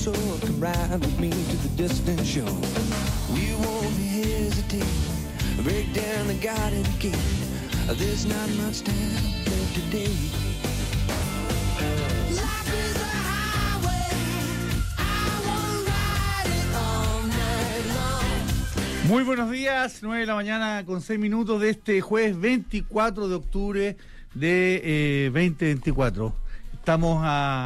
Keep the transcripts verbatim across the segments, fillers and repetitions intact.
soul, come ride with me to the distant shore. We won't hesitate, break down the garden gate. There's not much time left today. Life is a highway, I wanna ride it all night long. Muy buenos días, nueve de la mañana con seis minutos de este jueves veinticuatro de octubre de eh, veinte veinticuatro. Estamos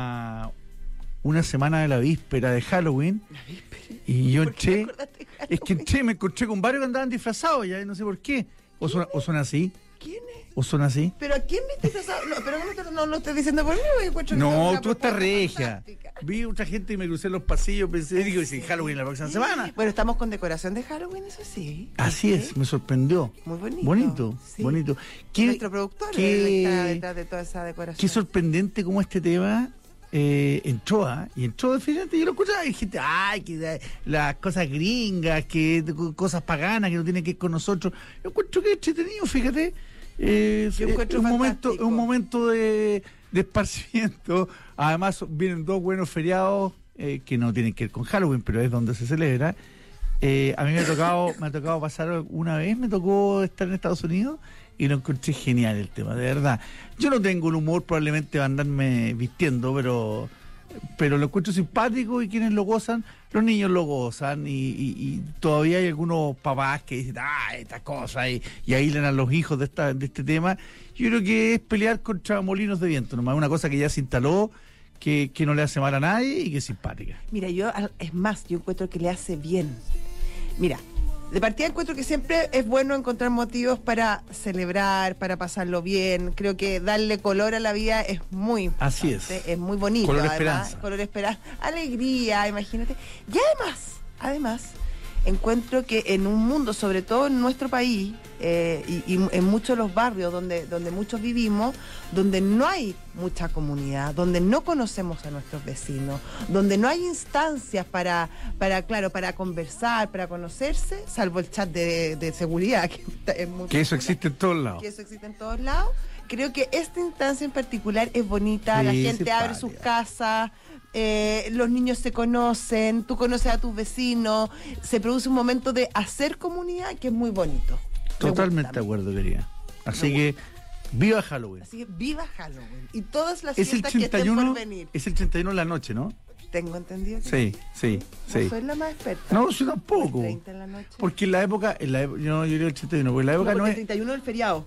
a una semana de la víspera de Halloween. La víspera. Y yo entré, es que entré, me encontré con varios que andaban disfrazados, ya no sé por qué. O son, o son así. ¿Quién es? ¿O son así? ¿Pero a quién me estás disfrazado? No, pero no, no, no lo estoy diciendo por mí. Encuentro que es No, una tú estás propuesta regia. fantástica. Vi mucha gente y me crucé en los pasillos, pensé, digo, si Halloween la próxima semana. Bueno, estamos con decoración de Halloween, eso sí. Así es, me sorprendió. Muy bonito. Bonito, Sí. bonito. ¿Qué, Nuestro productor qué- está detrás de toda esa decoración. Qué sorprendente cómo este tema eh, entró, ¿ah? Y entró definitivamente, yo lo escuchaba y gente, ay, que da- las cosas gringas, que de- cosas paganas que no tienen que ver con nosotros. Yo encuentro que es entretenido, fíjate. Eh, Yo es encuentro un momento, fantástico. un momento de, de esparcimiento. Además, vienen dos buenos feriados eh, que no tienen que ver con Halloween, pero es donde se celebra. Eh, a mí me ha tocado, me ha tocado pasar una vez, me tocó estar en Estados Unidos y lo encontré genial el tema, de verdad. Yo no tengo el humor probablemente de andarme vistiendo, pero pero lo encuentro simpático y quienes lo gozan, los niños lo gozan y, y, y todavía hay algunos papás que dicen, ah, estas cosas, y, y aíslan a los hijos de esta de este tema. Yo creo que es pelear contra molinos de viento, nomás una cosa que ya se instaló, que, que no le hace mal a nadie y que es simpática. Mira, yo, al- es más, yo encuentro que le hace bien. Mira, de partida encuentro que siempre es bueno encontrar motivos para celebrar, para pasarlo bien. Creo que darle color a la vida es muy Así importante, es. es muy bonito. Color además, esperanza. Color esperanza, alegría, imagínate. Y además, además, encuentro que en un mundo, sobre todo en nuestro país, eh, y, y en muchos de los barrios donde, donde muchos vivimos, donde no hay mucha comunidad, donde no conocemos a nuestros vecinos, donde no hay instancias para, para claro, para conversar, para conocerse, salvo el chat de, de seguridad, que es muy Que eso popular, existe en todos lados. que eso existe en todos lados. Creo que esta instancia en particular es bonita, Sí, la gente simpática. abre sus casas, eh, los niños se conocen, tú conoces a tus vecinos, se produce un momento de hacer comunidad que es muy bonito. Me Totalmente gusta de a mí. acuerdo, querida. Así que, viva Halloween. Así que viva Halloween y todas las Es el fiestas que estén treinta y uno, por venir. es el treinta y uno en la noche, ¿no? Tengo entendido que Sí, sí, no sí. soy la más experta. No, yo tampoco. El treinta en la noche. Porque en la época, en la época, yo no, yo diría el treinta y uno, porque en la No, época porque no el es. treinta y uno es el feriado.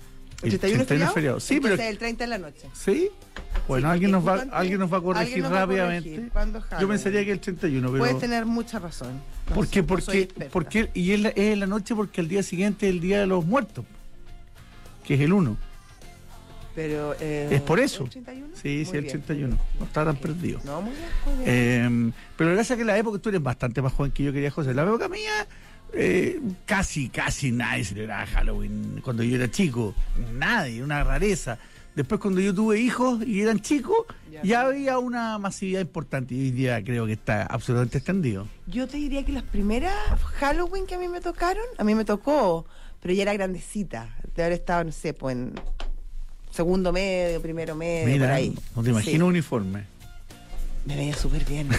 El ¿El treinta y uno es treinta y uno feriado? es feriado. Sí, Entonces pero- el treinta en la noche. ¿Sí? Bueno, Sí, alguien nos porque va, justo antes- alguien nos va a corregir alguien nos va a rápidamente. corregir. ¿Cuándo es Yo Halloween? pensaría que el treinta y uno, pero. Puedes tener mucha razón. No ¿Por sé, qué? no soy Porque, experta. porque, y es, la, es en la noche porque el día siguiente es el Día de los Muertos, que es el uno. Pero, eh, Es por eso. ¿el treinta y uno? Sí, Muy sí, el bien. treinta y uno. No está tan perdido. No, muy bien, muy bien. Eh, pero gracias a que la época, tú eres bastante más joven que yo, quería José. La época mía, eh, casi, casi nadie celebraba Halloween cuando yo era chico. Nadie, una rareza. Después, cuando yo tuve hijos y eran chicos, Ya. ya había una masividad importante. Y hoy día creo que está absolutamente extendido. Yo te diría que las primeras Halloween que a mí me tocaron, a mí me tocó, pero ya era grandecita, de haber estado, no sé, pues en segundo medio, primero medio, por Mira, ahí. no te imagino un uniforme. Me veía súper bien.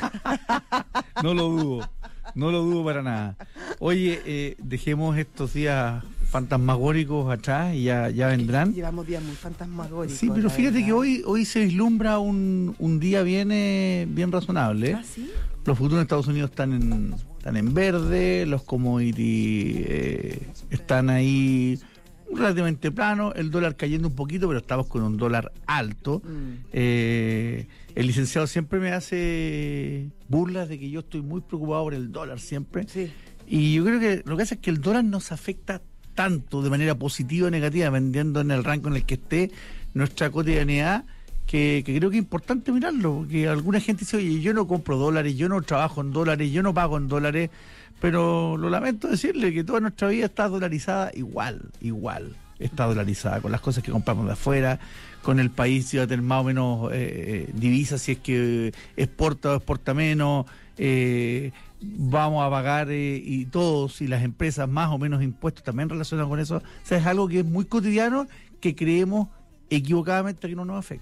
No lo dudo, no lo dudo para nada. Oye, eh, dejemos estos días fantasmagóricos atrás y ya, ya vendrán. Llevamos días muy fantasmagóricos. Sí, pero la fíjate verdad. que hoy hoy se vislumbra un, un día bien, eh, bien razonable. ¿Ah, sí? Los futuros en Estados Unidos están en, están en verde, los commodities eh, están ahí relativamente planos, el dólar cayendo un poquito, pero estamos con un dólar alto. Mm. Eh, el licenciado siempre me hace burlas de que yo estoy muy preocupado por el dólar siempre. Sí. Y yo creo que lo que hace es que el dólar nos afecta tanto de manera positiva o negativa, dependiendo en el rango en el que esté nuestra cotidianidad, que, que creo que es importante mirarlo, porque alguna gente dice, oye, yo no compro dólares, yo no trabajo en dólares, yo no pago en dólares, pero lo lamento decirle que toda nuestra vida está dolarizada igual, igual, está dolarizada, con las cosas que compramos de afuera, con el país si va a tener más o menos eh, divisas, si es que exporta o exporta menos, eh, vamos a pagar eh, y todos y las empresas más o menos impuestos también relacionados con eso. O sea, es algo que es muy cotidiano, que creemos equivocadamente que no nos afecta.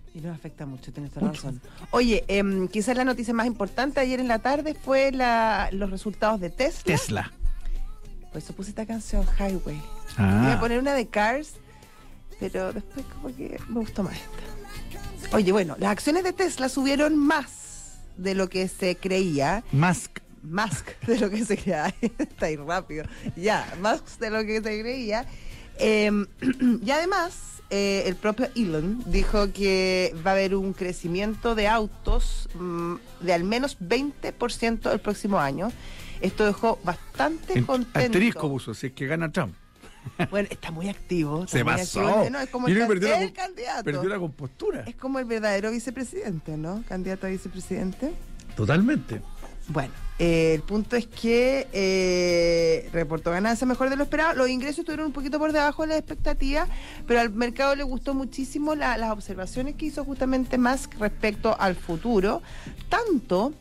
Y nos afecta mucho, tienes toda la razón. Oye, eh, quizás la noticia más importante ayer en la tarde fue la, los resultados de Tesla. Tesla. Por eso puse esta canción, Highway. Ah. Iba a poner una de Cars, pero después como que me gustó más esta. Oye, bueno, las acciones de Tesla subieron más de lo que se creía. Musk. Más de lo que se creía. Está ahí rápido. Ya, más de lo que se creía. Eh, y además, eh, el propio Elon dijo que va a haber un crecimiento de autos mm, de al menos veinte por ciento el próximo año. Esto dejó bastante En- contento. Asterisco puso, si es que gana Trump. Bueno, está muy activo. está Se muy pasó. activo. No, es como Yo el, creo que can- perdió la el com- candidato. Perdió la compostura. Es como el verdadero vicepresidente, ¿no? Candidato a vicepresidente. Totalmente. Bueno, eh, el punto es que eh, reportó ganancias mejor de lo esperado. Los ingresos estuvieron un poquito por debajo de las expectativas, pero al mercado le gustó muchísimo la- las observaciones que hizo justamente Musk respecto al futuro. Tanto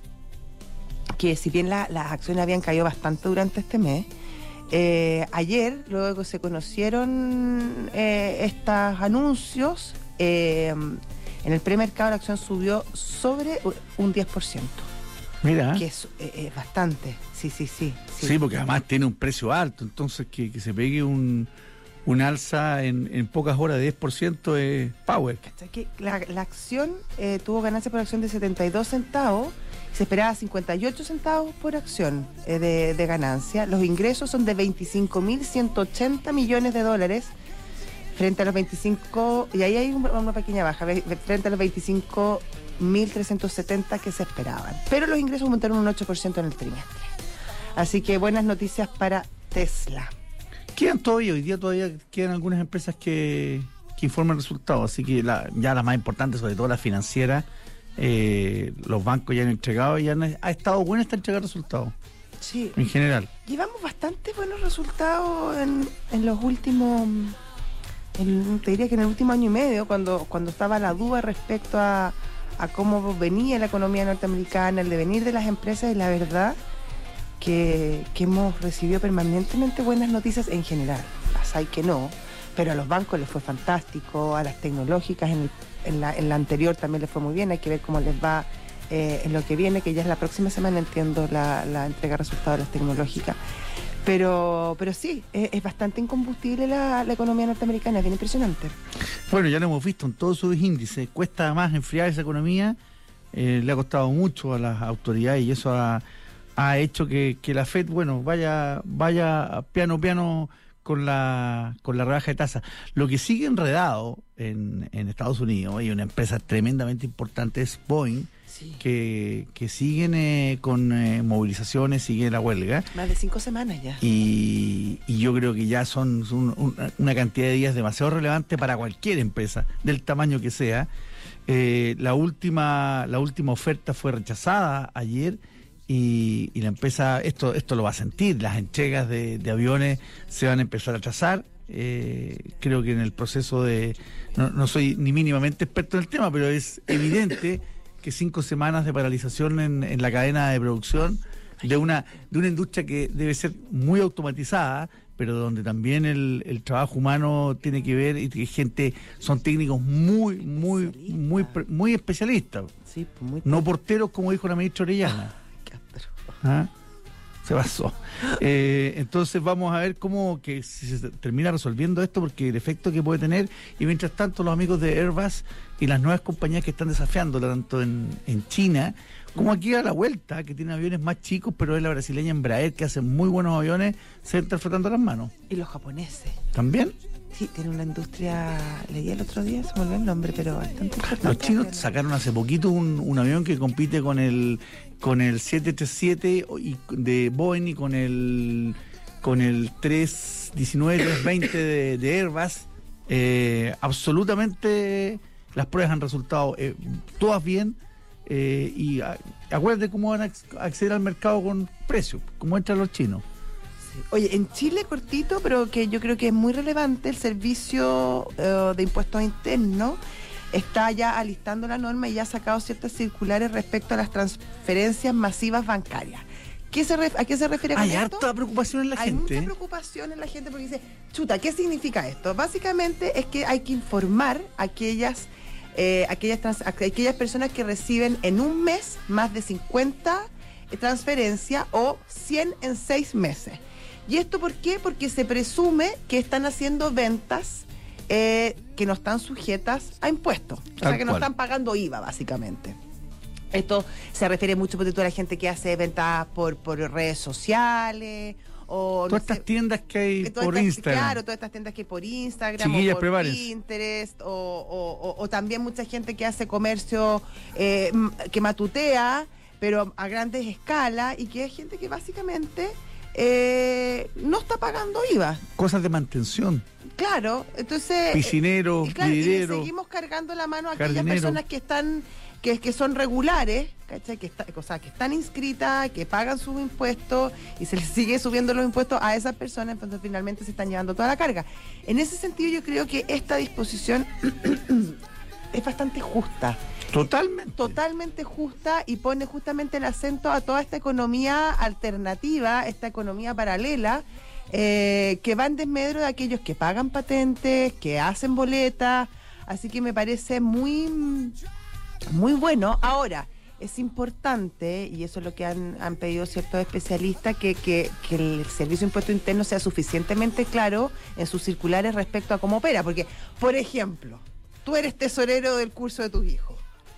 que si bien la- las acciones habían caído bastante durante este mes, eh, ayer, luego que se conocieron eh, estos anuncios, eh, en el premercado la acción subió sobre un diez por ciento. Mira. Que es eh, eh, bastante, sí, sí, sí. Sí, porque además tiene un precio alto, entonces que, que se pegue un, un alza en, en pocas horas de diez por ciento es power. ¿Cachai? Que la, la acción eh, tuvo ganancia por acción de setenta y dos centavos, se esperaba cincuenta y ocho centavos por acción eh, de, de ganancia. Los ingresos son de veinticinco mil ciento ochenta millones de dólares frente a los veinticinco, y ahí hay un- una pequeña baja, ve- frente a los veinticinco mil trescientos setenta que se esperaban. Pero los ingresos aumentaron un ocho por ciento en el trimestre. Así que buenas noticias para Tesla. Quedan todavía, hoy día todavía quedan algunas empresas que, que informan resultados, así que la, ya las más importantes, sobre todo las financieras, eh, los bancos ya han entregado y han, ha estado bueno esta entrega de resultados, Sí, en general. llevamos bastante buenos resultados en, en los últimos, en- te diría que en el último año y medio, cuando, cuando estaba la duda respecto a, a cómo venía la economía norteamericana, el devenir de las empresas, y la verdad que, que hemos recibido permanentemente buenas noticias en general. Las hay que no, pero a los bancos les fue fantástico, a las tecnológicas en, el- en la, en la anterior también les fue muy bien, hay que ver cómo les va eh, en lo que viene, que ya es la próxima semana, entiendo, la, la entrega de resultados de las tecnológicas. Pero, pero sí, es, es bastante incombustible la, la economía norteamericana, es bien impresionante. Bueno, ya lo hemos visto en todos sus índices, cuesta más enfriar esa economía, eh, le ha costado mucho a las autoridades y eso ha, ha hecho que, que la Fed, bueno, vaya, vaya piano piano con la con la rebaja de tasas. Lo que sigue enredado en, en Estados Unidos, y una empresa tremendamente importante es Boeing, Sí. que, que siguen eh, con eh, movilizaciones, sigue la huelga. Más de cinco semanas ya. Y, y yo creo que ya son, son un- una cantidad de días demasiado relevante para cualquier empresa, del tamaño que sea. Eh, la última la última oferta fue rechazada ayer y, y la empresa, esto esto lo va a sentir, las entregas de, de aviones se van a empezar a atrasar. Eh, creo que en el proceso de... No, no soy ni mínimamente experto en el tema, pero es evidente que cinco semanas de paralización en, en la cadena de producción de una de una industria que debe ser muy automatizada, pero donde también el, el trabajo humano tiene que ver, y que gente, son técnicos muy, muy, muy, pre- muy especialistas, Sí, pues muy no porteros como dijo la ministra Orellana. Castro. ¿Ah? Se pasó. Eh, entonces vamos a ver cómo que si se termina resolviendo esto, porque el efecto que puede tener, y mientras tanto los amigos de Airbus y las nuevas compañías que están desafiándola, tanto en, en China como aquí a la vuelta, que tienen aviones más chicos, pero es la brasileña Embraer, que hace muy buenos aviones, se están frotando las manos. Y los japoneses. ¿También? Sí, tienen una industria, leí el otro día, se me olvidó el nombre, pero bastante importante. Los chinos sacaron hace poquito un, un avión que compite con el con el siete treinta y siete y de Boeing y con el con el trescientos diecinueve, trescientos veinte de, de Airbus. Eh, absolutamente las pruebas han resultado eh, todas bien, eh, y a- acuérdate cómo van a ac- acceder al mercado con precios, cómo entran los chinos. Oye, en Chile, cortito, pero que yo creo que es muy relevante, el Servicio eh, de Impuestos Internos está ya alistando la norma y ya ha sacado ciertas circulares respecto a las transferencias masivas bancarias. ¿Qué se ref- ¿A qué se refiere con Hay esto? harta preocupación en la Hay gente. mucha preocupación en la gente porque dice, chuta, ¿qué significa esto? Básicamente es que hay que informar a aquellas eh, aquellas, trans, aquellas personas que reciben en un mes más de cincuenta transferencias o cien en seis meses. ¿Y esto por qué? Porque se presume que están haciendo ventas eh, que no están sujetas a impuestos. O sea, que no están pagando I V A, básicamente. Esto se refiere mucho por a la gente que hace ventas por, por redes sociales o todas no estas sé, tiendas que hay por estas, Instagram. Claro, todas estas tiendas que hay por Instagram Chiquillas, o por prepárense. Pinterest o, o, o, o también mucha gente que hace comercio eh, que matutea, pero a grandes escalas, y que hay gente que básicamente eh, no está pagando I V A. Cosas de mantención. Claro, entonces... Piscinero, eh, claro, vidriero, y le seguimos cargando la mano a aquellas jardinero. personas que están... Que, que son regulares, ¿cachai? Que, está, o sea, que están inscritas, que pagan sus impuestos y se les sigue subiendo los impuestos a esas personas, entonces finalmente se están llevando toda la carga. En ese sentido yo creo que esta disposición es bastante justa. Totalmente. Totalmente justa y pone justamente el acento a toda esta economía alternativa, esta economía paralela, eh, que va en desmedro de aquellos que pagan patentes, que hacen boletas, así que me parece muy... Muy bueno. Ahora, es importante, y eso es lo que han, han pedido ciertos especialistas, que, que, que el Servicio de Impuesto Interno sea suficientemente claro en sus circulares respecto a cómo opera. Porque, por ejemplo, tú eres tesorero del curso de tus hijos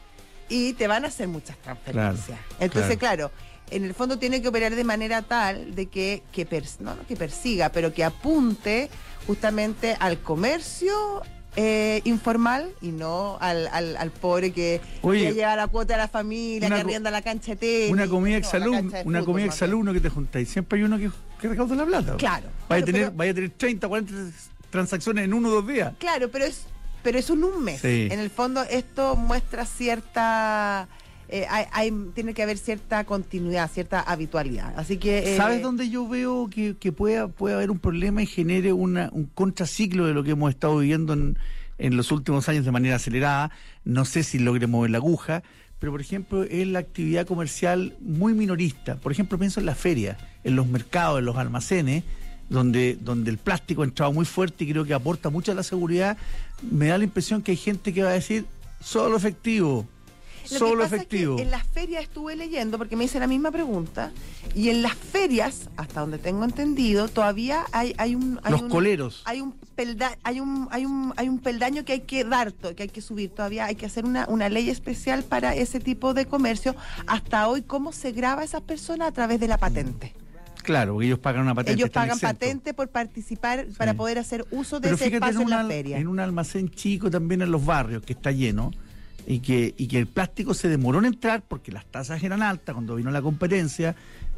y te van a hacer muchas transferencias. Claro, Entonces, claro. claro, en el fondo tiene que operar de manera tal de que, que pers- no, no que persiga, pero que apunte justamente al comercio Eh, informal y no al, al, al pobre que, Oye, que lleva la cuota de la familia, una que co- arrienda la cancha de tenis. Una comida no, exalumno, la cancha de una fútbol, comida más exalumno que te juntáis. Siempre hay uno que, que recauda la plata. Claro, Vaya, claro, a tener, pero- vaya a tener treinta, cuarenta transacciones en uno o dos días. bien. Claro, pero es pero es un, un mes. Sí. En el fondo esto muestra cierta... Eh, hay, hay, tiene que haber cierta continuidad, cierta habitualidad. Así que... Eh, ¿Sabes dónde yo veo que, que pueda, puede haber un problema y genere una, un contraciclo de lo que hemos estado viviendo en, en los últimos años de manera acelerada? No sé si logre mover la aguja, pero por ejemplo es la actividad comercial muy minorista. Por ejemplo, pienso en las ferias, en los mercados, en los almacenes, donde, donde el plástico ha entrado muy fuerte y creo que aporta mucho a la seguridad. Me da la impresión que hay gente que va a decir solo efectivo. Lo Solo que pasa efectivo. Es que en las ferias estuve leyendo, porque me hice la misma pregunta, y en las ferias, hasta donde tengo entendido, todavía hay, hay un... Hay Los un, coleros. Hay un, pelda, hay, un, hay, un, hay un peldaño que hay que dar, to- que hay que subir. Todavía hay que hacer una, una ley especial para ese tipo de comercio. Hasta hoy, ¿cómo se graba a esas personas? A través de la patente. Claro, porque ellos pagan una patente. Ellos están pagan exentos. patente por participar, para poder hacer uso de Pero ese fíjate, espacio en, en, un la al- feria. en un almacén chico también en los barrios que está lleno y que y que el plástico se demoró en entrar porque las tasas eran altas cuando vino la competencia,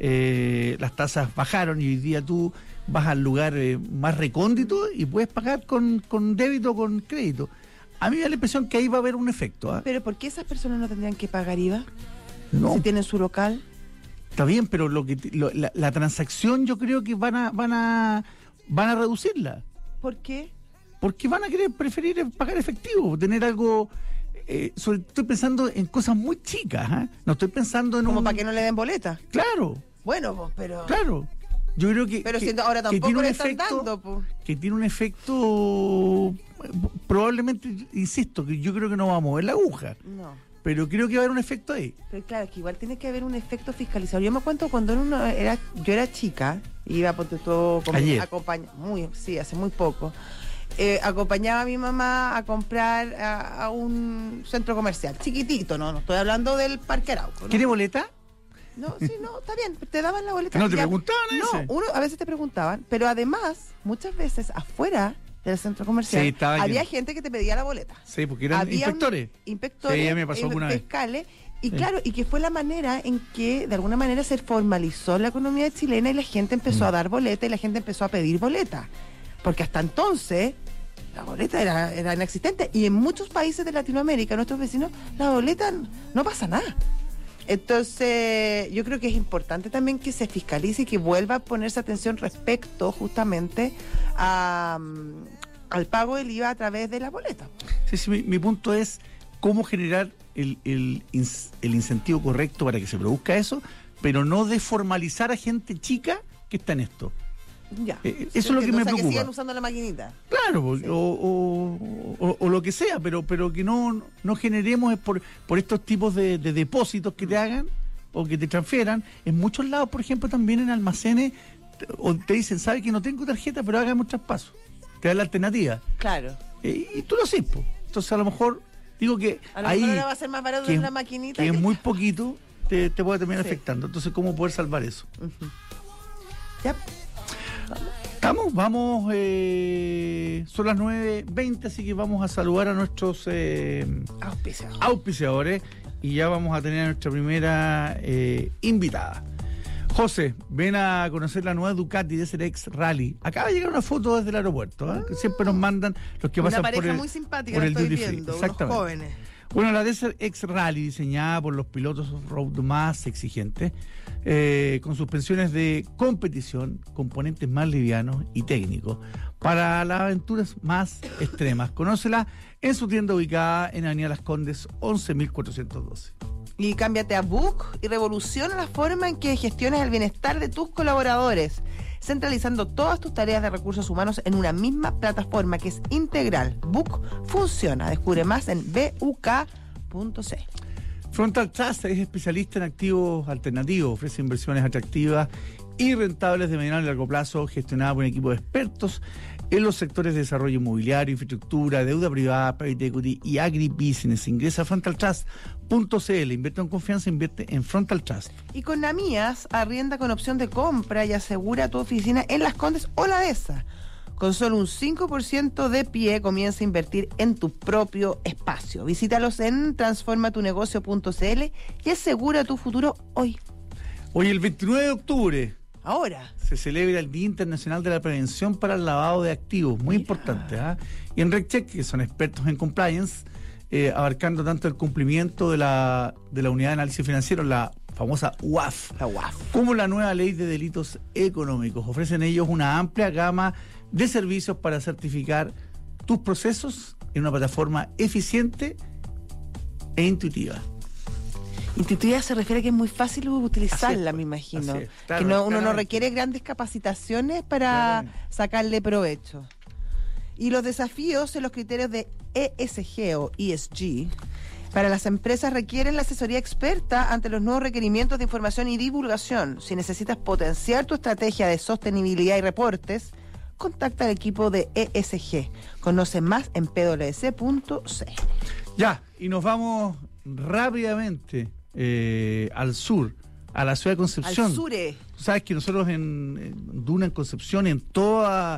eh, las tasas bajaron y hoy día tú vas al lugar eh, más recóndito y puedes pagar con, con débito o con crédito. A mí me da la impresión que ahí va a haber un efecto. ¿ah? Pero ¿por qué esas personas no tendrían que pagar I V A? No, Si tienen su local. está bien, pero lo que lo- la, la transacción yo creo que van a van a van a reducirla. ¿Por qué? Porque van a querer preferir pagar efectivo, tener algo. Eh, sobre, estoy pensando en cosas muy chicas, ¿ah? No estoy pensando en Como un. para que no le den boleta. Claro, Bueno, pues, pero... claro. Yo creo que. Pero que, si ahora que tampoco tiene un le están efecto, dando, pues. que tiene un efecto. eh, Probablemente, insisto, que yo creo que no va a mover la aguja, No. pero creo que va a haber un efecto ahí. Pero claro, que igual tiene que haber un efecto fiscalizador. Yo me cuento cuando uno era, yo era chica, iba por todo como Ayer. acompaña, muy, sí, hace muy poco. Eh, acompañaba a mi mamá a comprar a, a un centro comercial, chiquitito, no, no estoy hablando del Parque Arauco. ¿no? ¿Quiere boleta? No, sí, no, está bien, te daban la boleta. No te Ya- preguntaban No, ese. uno, a veces te preguntaban, pero además, muchas veces afuera del centro comercial Sí, estaba había lleno. gente que te pedía la boleta. Sí, porque eran Había inspectores. un- inspectores. Sí, a mí me pasó eh, alguna vez. fiscales. Y Sí. claro, y que fue la manera en que de alguna manera se formalizó la economía chilena y la gente empezó Mm. a dar boleta y la gente empezó a pedir boleta. Porque hasta entonces la boleta era, era inexistente. Y en muchos países de Latinoamérica, nuestros vecinos, la boleta n- no pasa nada. Entonces, yo creo que es importante también que se fiscalice y que vuelva a ponerse atención respecto justamente a, mm, al pago del I V A a través de la boleta. Sí, sí, mi, mi punto es cómo generar el, el, ins- el incentivo correcto para que se produzca eso, pero no de formalizar a gente chica que está en esto. Ya. Eh, eso es lo que me o sea, preocupa. que sigan usando la maquinita. Claro, Sí. o, o, o, o lo que sea, pero pero que no, no generemos por, por estos tipos de, de depósitos que te hagan o que te transfieran. En muchos lados, por ejemplo, también en almacenes, te- o te dicen, ¿sabes que no tengo tarjeta, pero hagamos traspaso? Te dan la alternativa. Claro. Eh, y tú lo haces, po. Entonces, a lo mejor, digo que A lo ahí, mejor ahora va a ser más barato que, de una maquinita. que es que- muy poquito, te, te puede terminar Sí. afectando. Entonces, ¿cómo poder salvar eso? Ya. Estamos, vamos, eh, son las nueve veinte, así que vamos a saludar a nuestros eh, Auspiciador. auspiciadores y ya vamos a tener a nuestra primera eh, invitada. José, ven a conocer la nueva Ducati D S R X Rally. Acaba de llegar una foto desde el aeropuerto, ¿eh? Que siempre nos mandan los que Una pasan pareja por el, muy simpática, por la el estoy duty free. viendo, unos Exactamente. jóvenes. Bueno, la D S R X Rally, diseñada por los pilotos off-road más exigentes, eh, con suspensiones de competición, componentes más livianos y técnicos, para las aventuras más extremas. Conócela en su tienda ubicada en Avenida Las Condes, once mil cuatrocientos doce. Y cámbiate a Book y revoluciona la forma en que gestionas el bienestar de tus colaboradores, centralizando todas tus tareas de recursos humanos en una misma plataforma que es integral. Book funciona. Descubre más en b u k punto c l. Frontal Trust es especialista en activos alternativos, ofrece inversiones atractivas y rentables de mediano y largo plazo, gestionada por un equipo de expertos en los sectores de desarrollo inmobiliario, infraestructura, deuda privada, private equity y agribusiness. Ingresa a frontal trust punto c l, invierte en confianza, invierte en Frontal Trust. Y con Namías, arrienda con opción de compra y asegura tu oficina en Las Condes o la Dehesa. Con solo un cinco por ciento de pie, comienza a invertir en tu propio espacio. Visítalos en transforma tu negocio punto c l y asegura tu futuro hoy. Hoy, el veintinueve de octubre, Ahora. se celebra el Día Internacional de la Prevención para el Lavado de Activos, muy Mira. importante. ¿ah? Y en RegCheck, que son expertos en compliance, eh, abarcando tanto el cumplimiento de la, de la Unidad de Análisis Financiero, la famosa U A F, La U A F. como la nueva Ley de Delitos Económicos. Ofrecen ellos una amplia gama de servicios para certificar tus procesos en una plataforma eficiente e intuitiva. Intuitiva se refiere a que es muy fácil utilizarla, Así es, me imagino. así es, claro, que no, uno no claramente. requiere grandes capacitaciones para Claramente. sacarle provecho. Y los desafíos en los criterios de E S G o E S G para las empresas requieren la asesoría experta ante los nuevos requerimientos de información y divulgación. Si necesitas potenciar tu estrategia de sostenibilidad y reportes, contacta al equipo de E S G. Conoce más en p w c punto c l. Ya, y nos vamos rápidamente eh, al sur, a la ciudad de Concepción. Al sure. Tú sabes que nosotros en, en Duna, en Concepción, en toda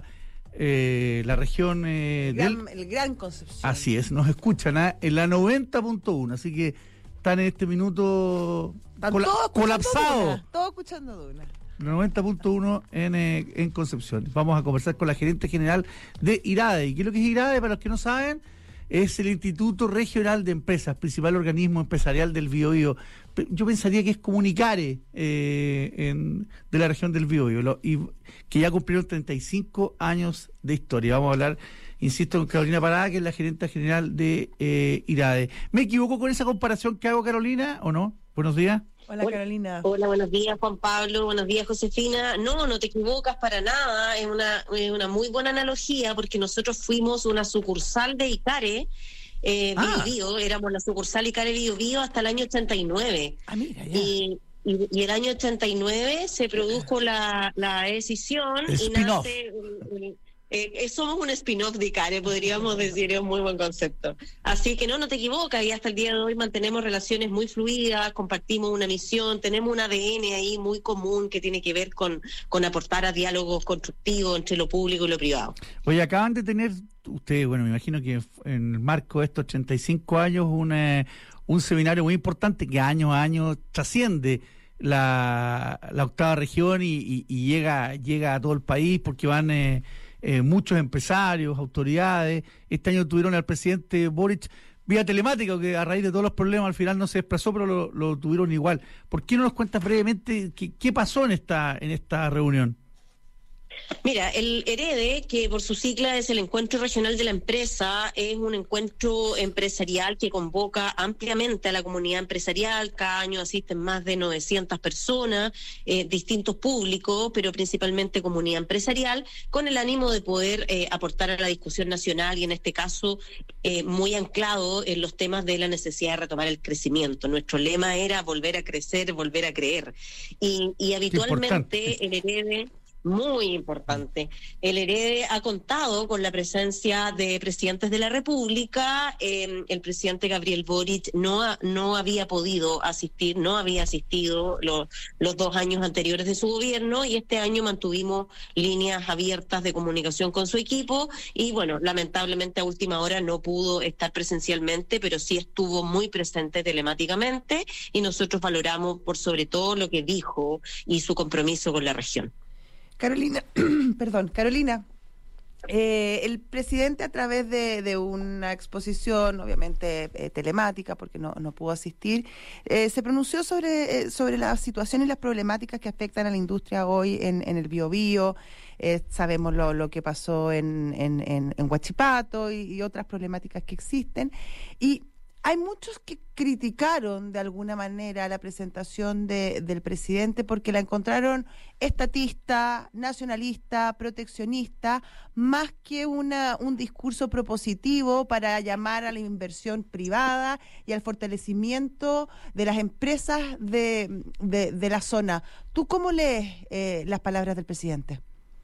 eh, la región eh, El del... gran, el gran Concepción. Así es, nos escuchan ¿ah? en la noventa punto uno, así que están en este minuto Están cola- todos escuchando colapsado. Duna, todos escuchando Duna. noventa punto uno en, eh, en Concepción. Vamos a conversar con la gerente general de IRADE. ¿Y qué es lo que es IRADE? Para los que no saben, es el Instituto Regional de Empresas, principal organismo empresarial del Biobío. Pe- Yo pensaría que es Comunicare eh, en- de la región del Biobío, lo- y que ya cumplieron treinta y cinco años de historia. Vamos a hablar, insisto, con Carolina Parada, que es la gerente general de eh, IRADE. ¿Me equivoco con esa comparación que hago, Carolina, o no? Buenos días. Hola, Hola. Carolina. Hola, buenos días Juan Pablo, buenos días Josefina. No, no te equivocas para nada, es una, es una muy buena analogía porque nosotros fuimos una sucursal de Icare, eh, Ah. Bio Bio, éramos la sucursal Icare Bio Bio hasta el año ochenta y nueve. Ah, mira, ya. Y, y, y el año ochenta y nueve se produjo la, la decisión El y spin-off. nace... el- el- Eh, eh, somos un spin-off de Icare, podríamos decir, es un muy buen concepto. Así que no, no te equivocas, y hasta el día de hoy mantenemos relaciones muy fluidas, compartimos una misión, tenemos un A D N ahí muy común que tiene que ver con, con aportar a diálogos constructivos entre lo público y lo privado. Oye, acaban de tener, ustedes, bueno, me imagino que en el marco de estos ochenta y cinco años, un, eh, un seminario muy importante que año a año trasciende la, la octava región y, y- y llega, llega a todo el país porque van... Eh, eh, muchos empresarios, autoridades. Este año tuvieron al presidente Boric vía telemática, que a raíz de todos los problemas al final no se desplazó, pero lo, lo tuvieron igual. ¿Por qué no nos cuentas brevemente qué, qué pasó en esta en esta reunión? Mira, el HEREDE, que por su sigla es el Encuentro Regional de la Empresa, es un encuentro empresarial que convoca ampliamente a la comunidad empresarial. Cada año asisten más de novecientas personas, eh, distintos públicos, pero principalmente comunidad empresarial, con el ánimo de poder eh, aportar a la discusión nacional y en este caso eh, muy anclado en los temas de la necesidad de retomar el crecimiento. Nuestro lema era volver a crecer, volver a creer. Y, y habitualmente el HEREDE... Muy importante. El HEREDE ha contado con la presencia de presidentes de la República. Eh, el presidente Gabriel Boric no, ha, no había podido asistir, no había asistido lo, los dos años anteriores de su gobierno y este año mantuvimos líneas abiertas de comunicación con su equipo y bueno, lamentablemente a última hora no pudo estar presencialmente, pero sí estuvo muy presente telemáticamente y nosotros valoramos por sobre todo lo que dijo y su compromiso con la región. Carolina, perdón, Carolina, eh, el presidente a través de, de una exposición, obviamente eh, telemática, porque no, no pudo asistir, eh, se pronunció sobre, eh, sobre la situación y las problemáticas que afectan a la industria hoy en, en el Biobío. Eh, sabemos lo, lo que pasó en, en, en, en Huachipato y, y otras problemáticas que existen. Y hay muchos que criticaron de alguna manera la presentación de, del presidente porque la encontraron estatista, nacionalista, proteccionista, más que una, un discurso propositivo para llamar a la inversión privada y al fortalecimiento de las empresas de, de, de la zona. ¿Tú cómo lees eh, las palabras del presidente?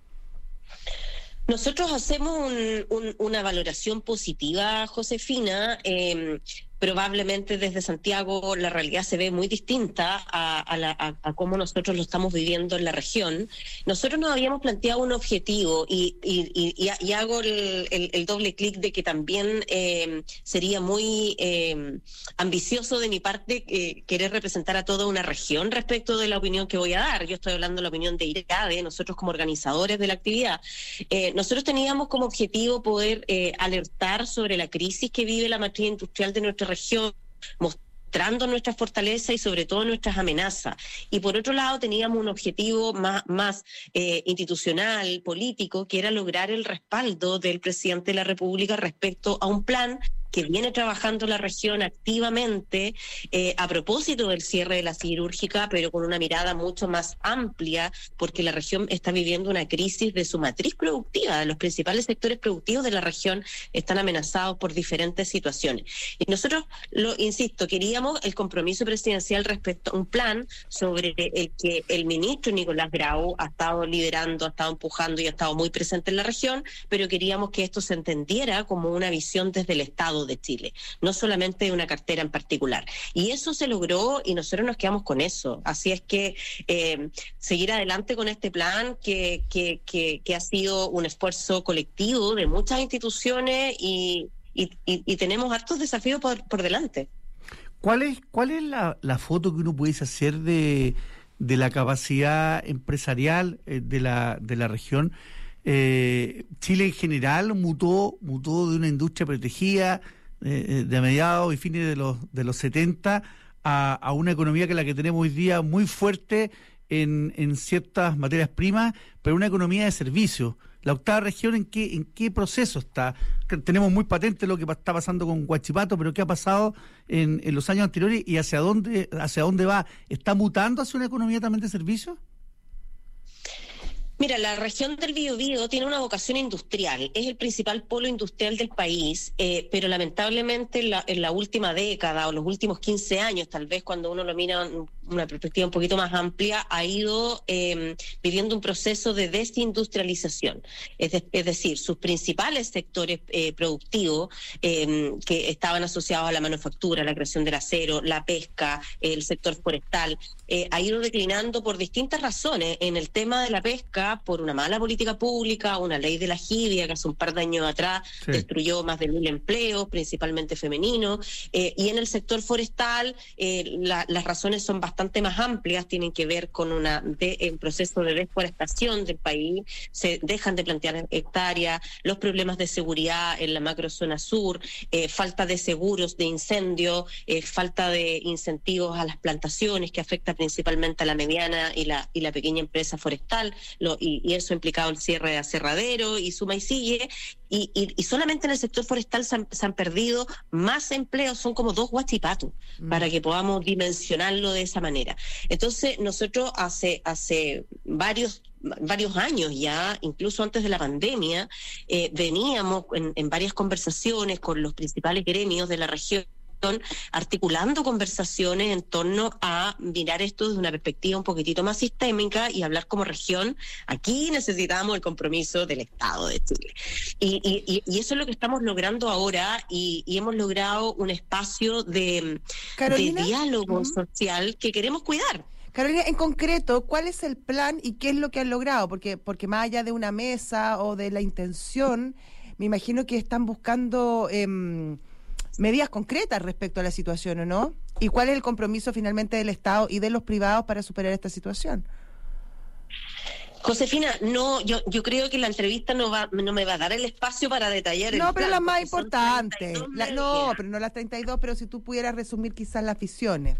Nosotros hacemos un, un, una valoración positiva, Josefina. Eh, probablemente desde Santiago la realidad se ve muy distinta a, a, la, a, a cómo nosotros lo estamos viviendo en la región. Nosotros nos habíamos planteado un objetivo y, y, y, y hago el, el, el doble clic de que también eh, sería muy eh, ambicioso de mi parte eh, querer representar a toda una región respecto de la opinión que voy a dar. Yo estoy hablando de la opinión de IRADE, nosotros como organizadores de la actividad. Eh, nosotros teníamos como objetivo poder eh, alertar sobre la crisis que vive la matriz industrial de nuestra región, mostrando nuestra fortaleza y sobre todo nuestras amenazas. Y por otro lado teníamos un objetivo más, más eh, institucional, político, que era lograr el respaldo del presidente de la República respecto a un plan que viene trabajando la región activamente eh, a propósito del cierre de la siderúrgica, pero con una mirada mucho más amplia, porque la región está viviendo una crisis de su matriz productiva. Los principales sectores productivos de la región están amenazados por diferentes situaciones. Y nosotros, lo insisto, queríamos el compromiso presidencial respecto a un plan sobre el que el ministro Nicolás Grau ha estado liderando, ha estado empujando y ha estado muy presente en la región, pero queríamos que esto se entendiera como una visión desde el Estado de Chile, no solamente de una cartera en particular. Y eso se logró y nosotros nos quedamos con eso. Así es que eh, seguir adelante con este plan que, que, que, que ha sido un esfuerzo colectivo de muchas instituciones y, y, y, y tenemos hartos desafíos por, por delante. ¿Cuál es, cuál es la, la foto que uno pudiese hacer de, de la capacidad empresarial eh, de, la, de la región? Eh, Chile en general mutó mutó de una industria protegida eh, de mediados y fines de los de los setenta a, a una economía que es la que tenemos hoy día muy fuerte en, en ciertas materias primas, pero una economía de servicios. La octava región, ¿en qué en qué proceso está? Tenemos muy patente lo que está pasando con Huachipato, pero ¿qué ha pasado en, en los años anteriores y hacia dónde hacia dónde va? ¿Está mutando hacia una economía también de servicios? Mira, la región del Biobío tiene una vocación industrial, es el principal polo industrial del país, eh, pero lamentablemente en la, en la última década o los últimos quince años, tal vez cuando uno lo mira en una perspectiva un poquito más amplia, ha ido eh, viviendo un proceso de desindustrialización. Es, de, es decir, sus principales sectores eh, productivos eh, que estaban asociados a la manufactura, la creación del acero, la pesca, el sector forestal, eh, ha ido declinando por distintas razones. En el tema de la pesca, por una mala política pública, una ley de la jibia que hace un par de años atrás sí. destruyó más de mil empleos, principalmente femeninos, eh, y en el sector forestal eh, la, las razones son bastante bastante más amplias, tienen que ver con una de, un proceso de deforestación del país, se dejan de plantear hectáreas, los problemas de seguridad en la macrozona sur, eh, falta de seguros de incendio, eh, falta de incentivos a las plantaciones que afecta principalmente a la mediana y la, y la pequeña empresa forestal, lo, y, y eso ha implicado el cierre de aserradero y suma y sigue, y, y, y solamente en el sector forestal se han, se han perdido más empleos, son como dos guachipatos, mm. para que podamos dimensionarlo de esa manera. Entonces, nosotros hace, hace varios varios años ya, incluso antes de la pandemia, eh, veníamos en, en varias conversaciones con los principales gremios de la región, articulando conversaciones en torno a mirar esto desde una perspectiva un poquitito más sistémica y hablar como región. Aquí necesitamos el compromiso del Estado de Chile. Y, y, y eso es lo que estamos logrando ahora, y, y hemos logrado un espacio de, de diálogo uh-huh. social que queremos cuidar. Carolina, en concreto, ¿cuál es el plan y qué es lo que han logrado? Porque, porque más allá de una mesa o de la intención, me imagino que están buscando eh, medidas concretas respecto a la situación, ¿o no? ¿Y cuál es el compromiso finalmente del Estado y de los privados para superar esta situación? Josefina, no, yo yo creo que la entrevista no va no me va a dar el espacio para detallar el No, pero plan, las más importantes. La, no, pero no las treinta y dos, pero si tú pudieras resumir quizás las visiones.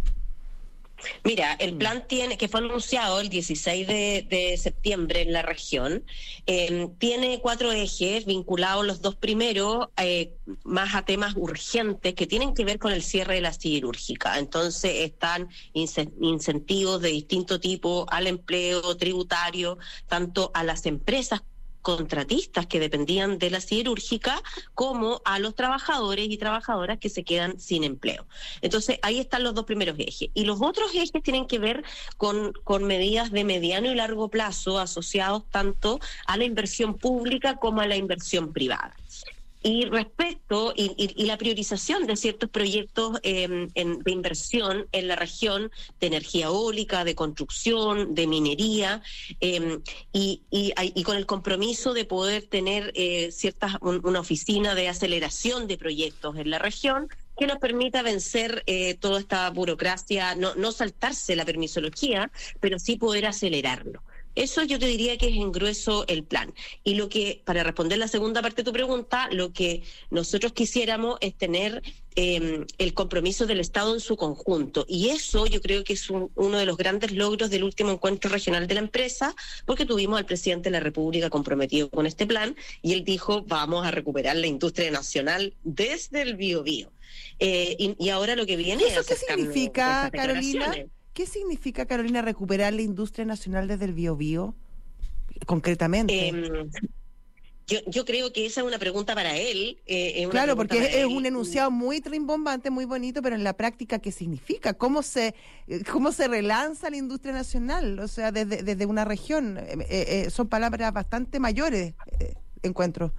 Mira, el plan tiene, que fue anunciado el dieciséis de septiembre en la región, eh, tiene cuatro ejes vinculados, los dos primeros eh, más a temas urgentes que tienen que ver con el cierre de la siderúrgica. Entonces están incentivos de distinto tipo al empleo tributario, tanto a las empresas contratistas que dependían de la siderúrgica, como a los trabajadores y trabajadoras que se quedan sin empleo. Entonces, ahí están los dos primeros ejes. Y los otros ejes tienen que ver con, con medidas de mediano y largo plazo asociados tanto a la inversión pública como a la inversión privada. Y respecto, y, y, y la priorización de ciertos proyectos eh, en, de inversión en la región, de energía eólica, de construcción, de minería, eh, y, y, y con el compromiso de poder tener eh, ciertas un, una oficina de aceleración de proyectos en la región, que nos permita vencer eh, toda esta burocracia, no, no saltarse la permisología, pero sí poder acelerarlo. Eso yo te diría que es en grueso el plan. Y lo que, para responder la segunda parte de tu pregunta, lo que nosotros quisiéramos es tener eh, el compromiso del Estado en su conjunto. Y eso yo creo que es un, uno de los grandes logros del último encuentro regional de la empresa, porque tuvimos al presidente de la República comprometido con este plan, y él dijo, vamos a recuperar la industria nacional desde el Biobío. Eh, y, y ahora lo que viene es... ¿Eso qué es significa, Carolina? ¿Qué significa, Carolina, recuperar la industria nacional desde el Biobío, concretamente? Eh, yo, yo creo que esa es una pregunta para él. Eh, claro, porque es, es un él. enunciado muy trimbombante, muy bonito, pero en la práctica, ¿qué significa? ¿Cómo se cómo se relanza la industria nacional? O sea, desde, desde una región. Eh, eh, son palabras bastante mayores, eh, encuentro.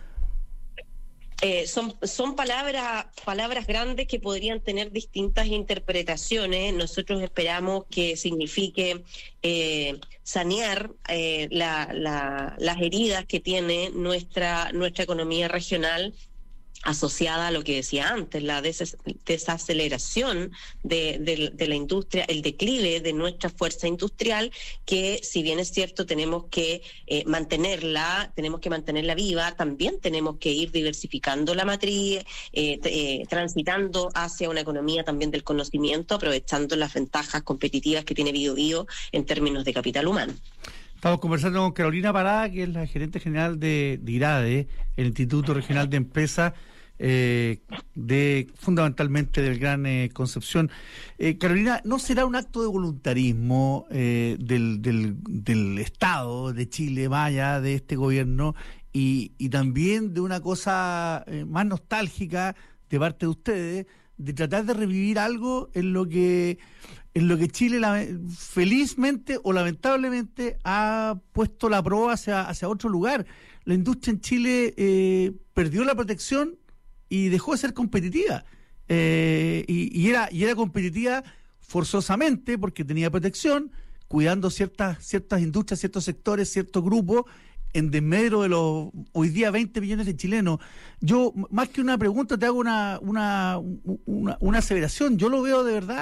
Eh, son son palabras palabras grandes que podrían tener distintas interpretaciones. Nosotros esperamos que signifique eh, sanear eh, la, la, las heridas que tiene nuestra nuestra economía regional, asociada a lo que decía antes, la des- desaceleración de, de, de la industria, el declive de nuestra fuerza industrial, que si bien es cierto tenemos que eh, mantenerla, tenemos que mantenerla viva, también tenemos que ir diversificando la matriz, eh, eh, transitando hacia una economía también del conocimiento, aprovechando las ventajas competitivas que tiene Biobío en términos de capital humano. Estamos conversando con Carolina Parada, que es la gerente general de, de IRADE, el Instituto Regional de Empresas, eh, de fundamentalmente del Gran eh, Concepción. Eh, Carolina, ¿no será un acto de voluntarismo eh, del, del, del Estado de Chile, más allá de este gobierno, y, y también de una cosa eh, más nostálgica de parte de ustedes, de tratar de revivir algo en lo que en lo que Chile la, felizmente o lamentablemente ha puesto la proa hacia, hacia otro lugar? La industria en Chile eh, perdió la protección y dejó de ser competitiva, eh, y, y era y era competitiva forzosamente porque tenía protección, cuidando ciertas ciertas industrias, ciertos sectores, ciertos grupos, en desmedro de los hoy día veinte millones de chilenos. Yo, más que una pregunta, te hago una una, una, una aseveración. Yo lo veo de verdad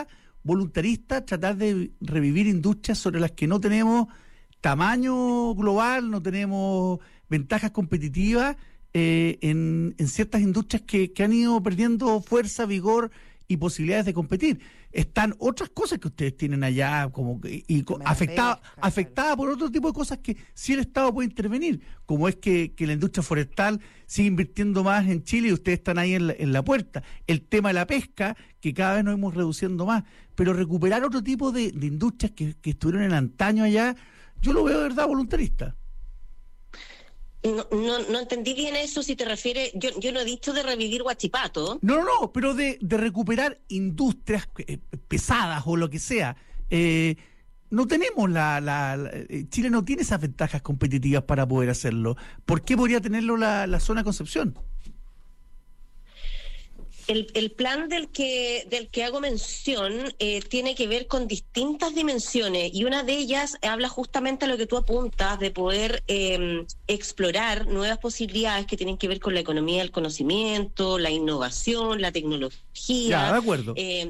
voluntarista tratar de revivir industrias sobre las que no tenemos tamaño global, no tenemos ventajas competitivas eh, en, en ciertas industrias que, que han ido perdiendo fuerza, vigor y posibilidades de competir. Están otras cosas que ustedes tienen allá como que- y co- afectadas afectada por otro tipo de cosas que sí el Estado puede intervenir, como es que, que la industria forestal sigue invirtiendo más en Chile y ustedes están ahí en la, en la puerta. El tema de la pesca, que cada vez nos hemos reduciendo más, pero recuperar otro tipo de, de industrias que, que estuvieron en antaño allá, yo lo veo de verdad voluntarista. No, no, no entendí bien eso, si te refieres, yo, yo no he dicho de revivir Huachipato. No, no, no, pero de, de recuperar industrias eh, pesadas o lo que sea. Eh, no tenemos la, la, la- eh, Chile no tiene esas ventajas competitivas para poder hacerlo. ¿Por qué podría tenerlo la, la zona de Concepción? El, el plan del que del que hago mención eh, tiene que ver con distintas dimensiones y una de ellas habla justamente a lo que tú apuntas de poder eh, explorar nuevas posibilidades que tienen que ver con la economía del conocimiento, la innovación, la tecnología. Ya, de acuerdo. Eh,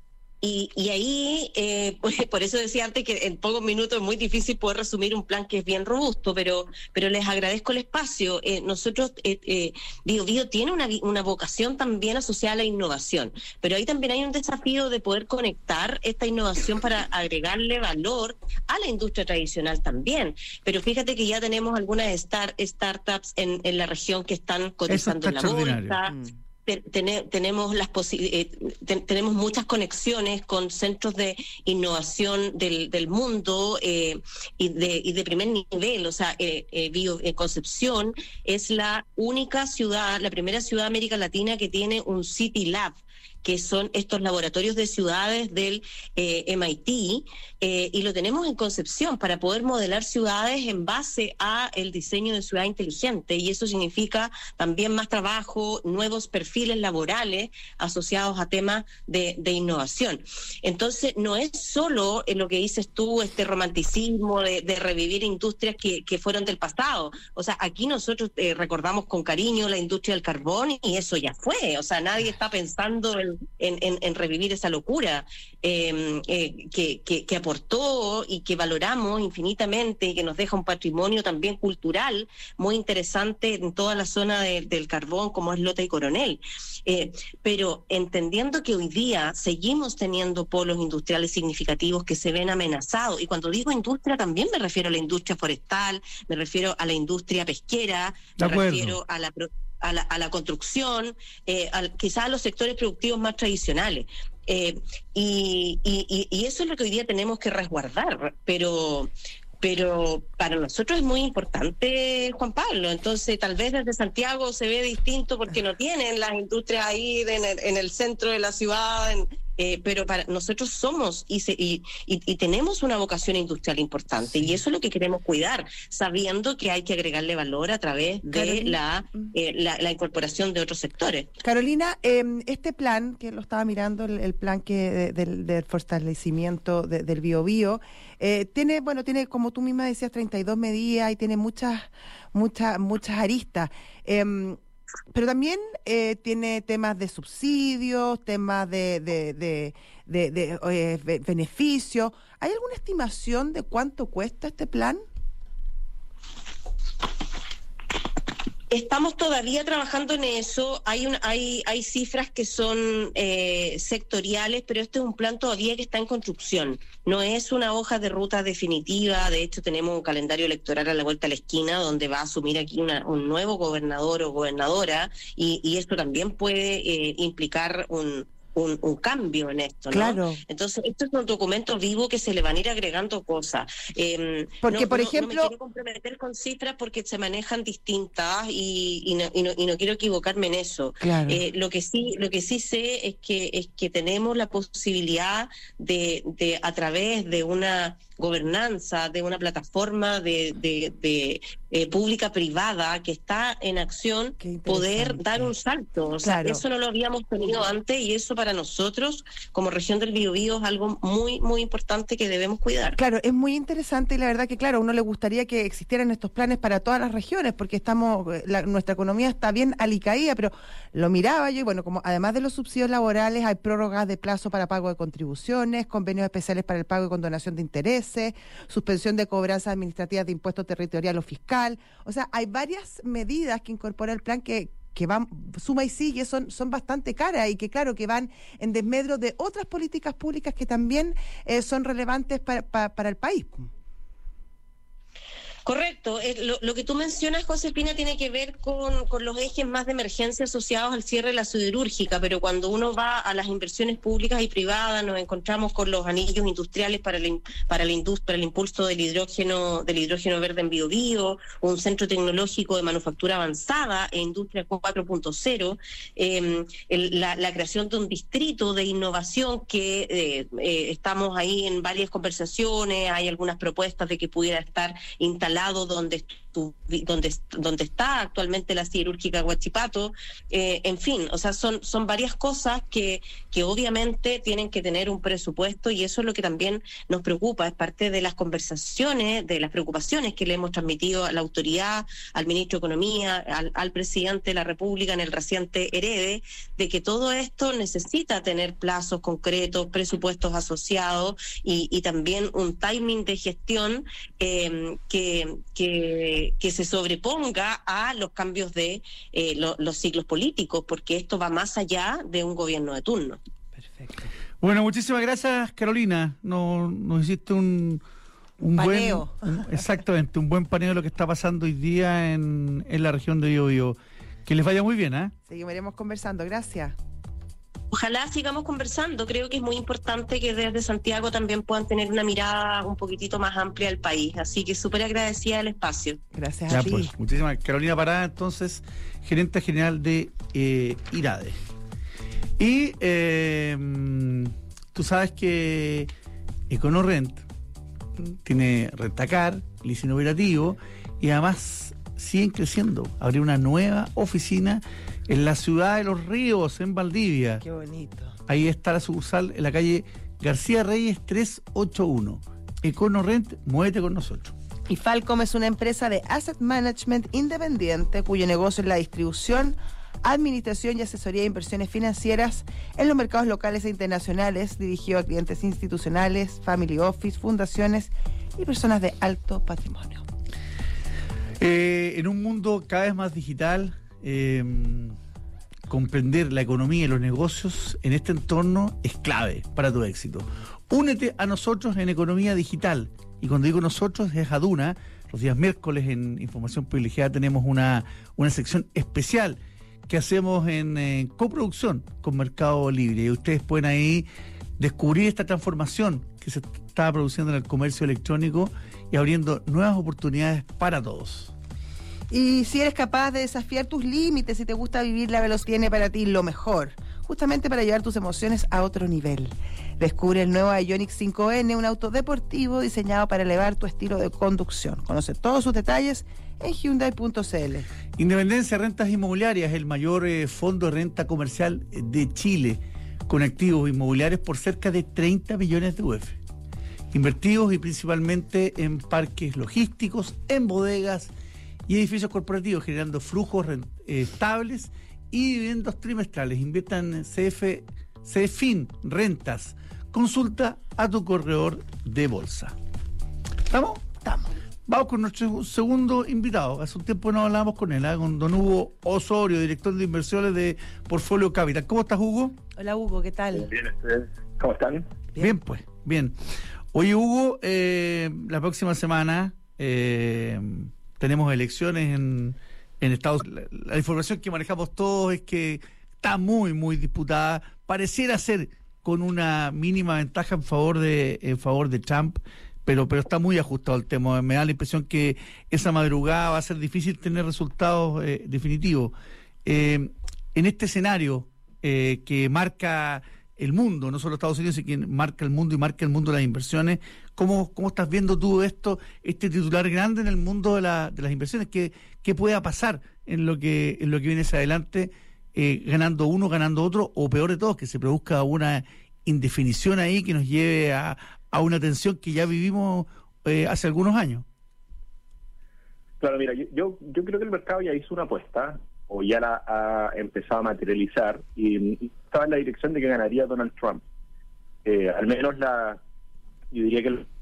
y, y ahí, eh, pues, por eso decía antes que en pocos minutos es muy difícil poder resumir un plan que es bien robusto, pero pero les agradezco el espacio. Eh, nosotros, eh, eh, Bio Bio tiene una, vi- una vocación también asociada a la innovación, pero ahí también hay un desafío de poder conectar esta innovación para agregarle valor a la industria tradicional también. Pero fíjate que ya tenemos algunas star- startups en, en la región que están cotizando en la extraordinario. bolsa. Mm. Te- tene- tenemos las posi- eh, te- tenemos muchas conexiones con centros de innovación del, del mundo eh, y, de, y de primer nivel. O sea, eh, eh, Bio- eh, Concepción es la única ciudad, la primera ciudad de América Latina que tiene un City Lab, que son estos laboratorios de ciudades del eh, M I T, eh, y lo tenemos en Concepción para poder modelar ciudades en base a el diseño de ciudad inteligente, y eso significa también más trabajo, nuevos perfiles laborales asociados a temas de, de innovación. Entonces, no es solo en lo que dices tú, este romanticismo de, de revivir industrias que, que fueron del pasado. O sea, aquí nosotros eh, recordamos con cariño la industria del carbón y eso ya fue. O sea, nadie está pensando en En, en, en revivir esa locura eh, eh, que, que, que aportó y que valoramos infinitamente y que nos deja un patrimonio también cultural muy interesante en toda la zona de, del carbón como es Lota y Coronel. Eh, pero entendiendo que hoy día seguimos teniendo polos industriales significativos que se ven amenazados, y cuando digo industria también me refiero a la industria forestal, me refiero a la industria pesquera, De me acuerdo. refiero a la pro- A la, a la construcción, eh, al, quizás a los sectores productivos más tradicionales. Eh, y, y, y eso es lo que hoy día tenemos que resguardar, pero pero para nosotros es muy importante, Juan Pablo. Entonces, tal vez desde Santiago se ve distinto porque no tienen las industrias ahí de- en, el, en el centro de la ciudad, en- eh, pero para nosotros somos y, se, y, y, y tenemos una vocación industrial importante, y eso es lo que queremos cuidar, sabiendo que hay que agregarle valor a través de Carolina. la, eh, la, la incorporación de otros sectores. Carolina, eh, este plan, que lo estaba mirando, el, el plan que de- del, del fortalecimiento de- del Biobío, eh, tiene, bueno, tiene, como tú misma decías, treinta y dos medidas y tiene muchas, muchas, muchas aristas. Em, pero también eh, tiene temas de subsidios, temas de, de, de, de, de, eh, be- beneficios. ¿Hay alguna estimación de cuánto cuesta este plan? Estamos todavía trabajando en eso. Hay un, hay, hay cifras que son eh, sectoriales, pero este es un plan todavía que está en construcción. No es una hoja de ruta definitiva. De hecho, tenemos un calendario electoral a la vuelta de la esquina donde va a asumir aquí una, un nuevo gobernador o gobernadora, y, y esto también puede eh, implicar un, un, un cambio en esto, ¿no? Claro. Entonces, esto es un documento vivo que se le van a ir agregando cosas. Eh, Porque, no- por no- ejemplo- no me quiero comprometer con cifras porque se manejan distintas y, y, no, y, no, y no quiero equivocarme en eso. Claro. Eh, lo que sí, lo que sí sé es que es que tenemos la posibilidad de, de a través de una gobernanza de una plataforma de, de, de eh, pública-privada que está en acción, poder dar un salto. O sea, claro. Eso no lo habíamos tenido antes y eso para nosotros, como región del Biobío, es algo muy, muy importante que debemos cuidar. Claro, es muy interesante y la verdad que, claro, a uno le gustaría que existieran estos planes para todas las regiones, porque estamos, la, nuestra economía está bien alicaída, pero lo miraba yo y bueno, como además de los subsidios laborales, hay prórrogas de plazo para pago de contribuciones, convenios especiales para el pago y condonación de intereses, suspensión de cobranzas administrativas de impuesto territorial o fiscal. O sea, hay varias medidas que incorpora el plan que que van, suma y sigue, son, son bastante caras y que claro, que van en desmedro de otras políticas públicas que también eh, son relevantes para, para, para el país. Correcto. Eh, lo, lo que tú mencionas, Josefina, tiene que ver con, con los ejes más de emergencia asociados al cierre de la siderúrgica, pero cuando uno va a las inversiones públicas y privadas nos encontramos con los anillos industriales para el, para la industria, para el impulso del hidrógeno, del hidrógeno verde en Biobío, un centro tecnológico de manufactura avanzada e industria cuatro punto cero, eh, el, la, la creación de un distrito de innovación que eh, eh, estamos ahí en varias conversaciones, hay algunas propuestas de que pudiera estar instalado donde donde donde está actualmente la siderúrgica Huachipato, eh, en fin, o sea, son son varias cosas que que obviamente tienen que tener un presupuesto y eso es lo que también nos preocupa, es parte de las conversaciones, de las preocupaciones que le hemos transmitido a la autoridad, al ministro de Economía, al, al presidente de la República en el reciente herede, de que todo esto necesita tener plazos concretos, presupuestos asociados y, y también un timing de gestión eh, que, que que se sobreponga a los cambios de eh, lo, los ciclos políticos, porque esto va más allá de un gobierno de turno. Perfecto. Bueno, muchísimas gracias, Carolina. Nos, nos hiciste un, un paneo. buen, un, exactamente, un buen paneo de lo que está pasando hoy día en, en la región de Biobío. Que les vaya muy bien, ¿eh? Seguiremos conversando. Gracias. Ojalá sigamos conversando. Creo que es muy importante que desde Santiago también puedan tener una mirada un poquitito más amplia al país. Así que súper agradecida del espacio. Gracias ya, a ti. Pues, muchísimas. Carolina Parada, entonces, gerente general de eh, IRADE. Y eh, tú sabes que EconoRent tiene Rentacar, leasing operativo y además siguen creciendo. Abrir una nueva oficina en la ciudad de Los Ríos, en Valdivia. Qué bonito. Ahí está la sucursal en la calle García Reyes trescientos ochenta y uno. EconoRent, muévete con nosotros. Y Falcom es una empresa de asset management independiente cuyo negocio es la distribución, administración y asesoría de inversiones financieras en los mercados locales e internacionales, dirigido a clientes institucionales, family office, fundaciones y personas de alto patrimonio. Eh, en un mundo cada vez más digital, Eh, comprender la economía y los negocios en este entorno es clave para tu éxito. Únete a nosotros en Economía Digital. Y cuando digo nosotros es Aduna. Los días miércoles en Información Privilegiada tenemos una, una sección especial que hacemos en eh, coproducción con Mercado Libre. Y ustedes pueden ahí descubrir esta transformación que se está produciendo en el comercio electrónico y abriendo nuevas oportunidades para todos. Y si eres capaz de desafiar tus límites, si te gusta vivir la velocidad, tiene para ti lo mejor, justamente para llevar tus emociones a otro nivel. Descubre el nuevo Ioniq cinco ene, un auto deportivo diseñado para elevar tu estilo de conducción. Conoce todos sus detalles en Hyundai punto c l. Independencia Rentas Inmobiliarias, el mayor eh, fondo de renta comercial de Chile, con activos inmobiliarios por cerca de treinta millones de U F. Invertidos y principalmente en parques logísticos, en bodegas y edificios corporativos, generando flujos rent- eh, estables y dividendos trimestrales. Inviertan en C F, CEFIN Rentas. Consulta a tu corredor de bolsa. ¿Estamos? Estamos. Vamos con nuestro segundo invitado. Hace un tiempo no hablábamos con él, ¿eh? Con don Hugo Osorio, director de inversiones de Portfolio Capital. ¿Cómo estás, Hugo? Hola, Hugo, ¿qué tal? Bien, ¿ustedes cómo están? Bien, bien pues, bien. Oye, Hugo, eh, la próxima semana eh, tenemos elecciones en, en Estados Unidos. La, la información que manejamos todos es que está muy, muy disputada. Pareciera ser con una mínima ventaja en favor de en favor de Trump, pero pero está muy ajustado el tema. Me da la impresión que esa madrugada va a ser difícil tener resultados eh, definitivos. Eh, en este escenario eh, que marca el mundo, no solo Estados Unidos, sino que marca el mundo y marca el mundo de las inversiones. ¿Cómo, cómo estás viendo tú esto, este titular grande en el mundo de, la, de las inversiones? ¿Qué, qué pueda pasar en lo que en lo que viene hacia adelante, eh, ganando uno, ganando otro, o peor de todo, que se produzca una indefinición ahí que nos lleve a, a una tensión que ya vivimos eh, hace algunos años? Claro, mira, yo, yo yo creo que el mercado ya hizo una apuesta, o ya la ha empezado a materializar, y estaba en la dirección de que ganaría Donald Trump. Eh, al menos la, yo diría que el,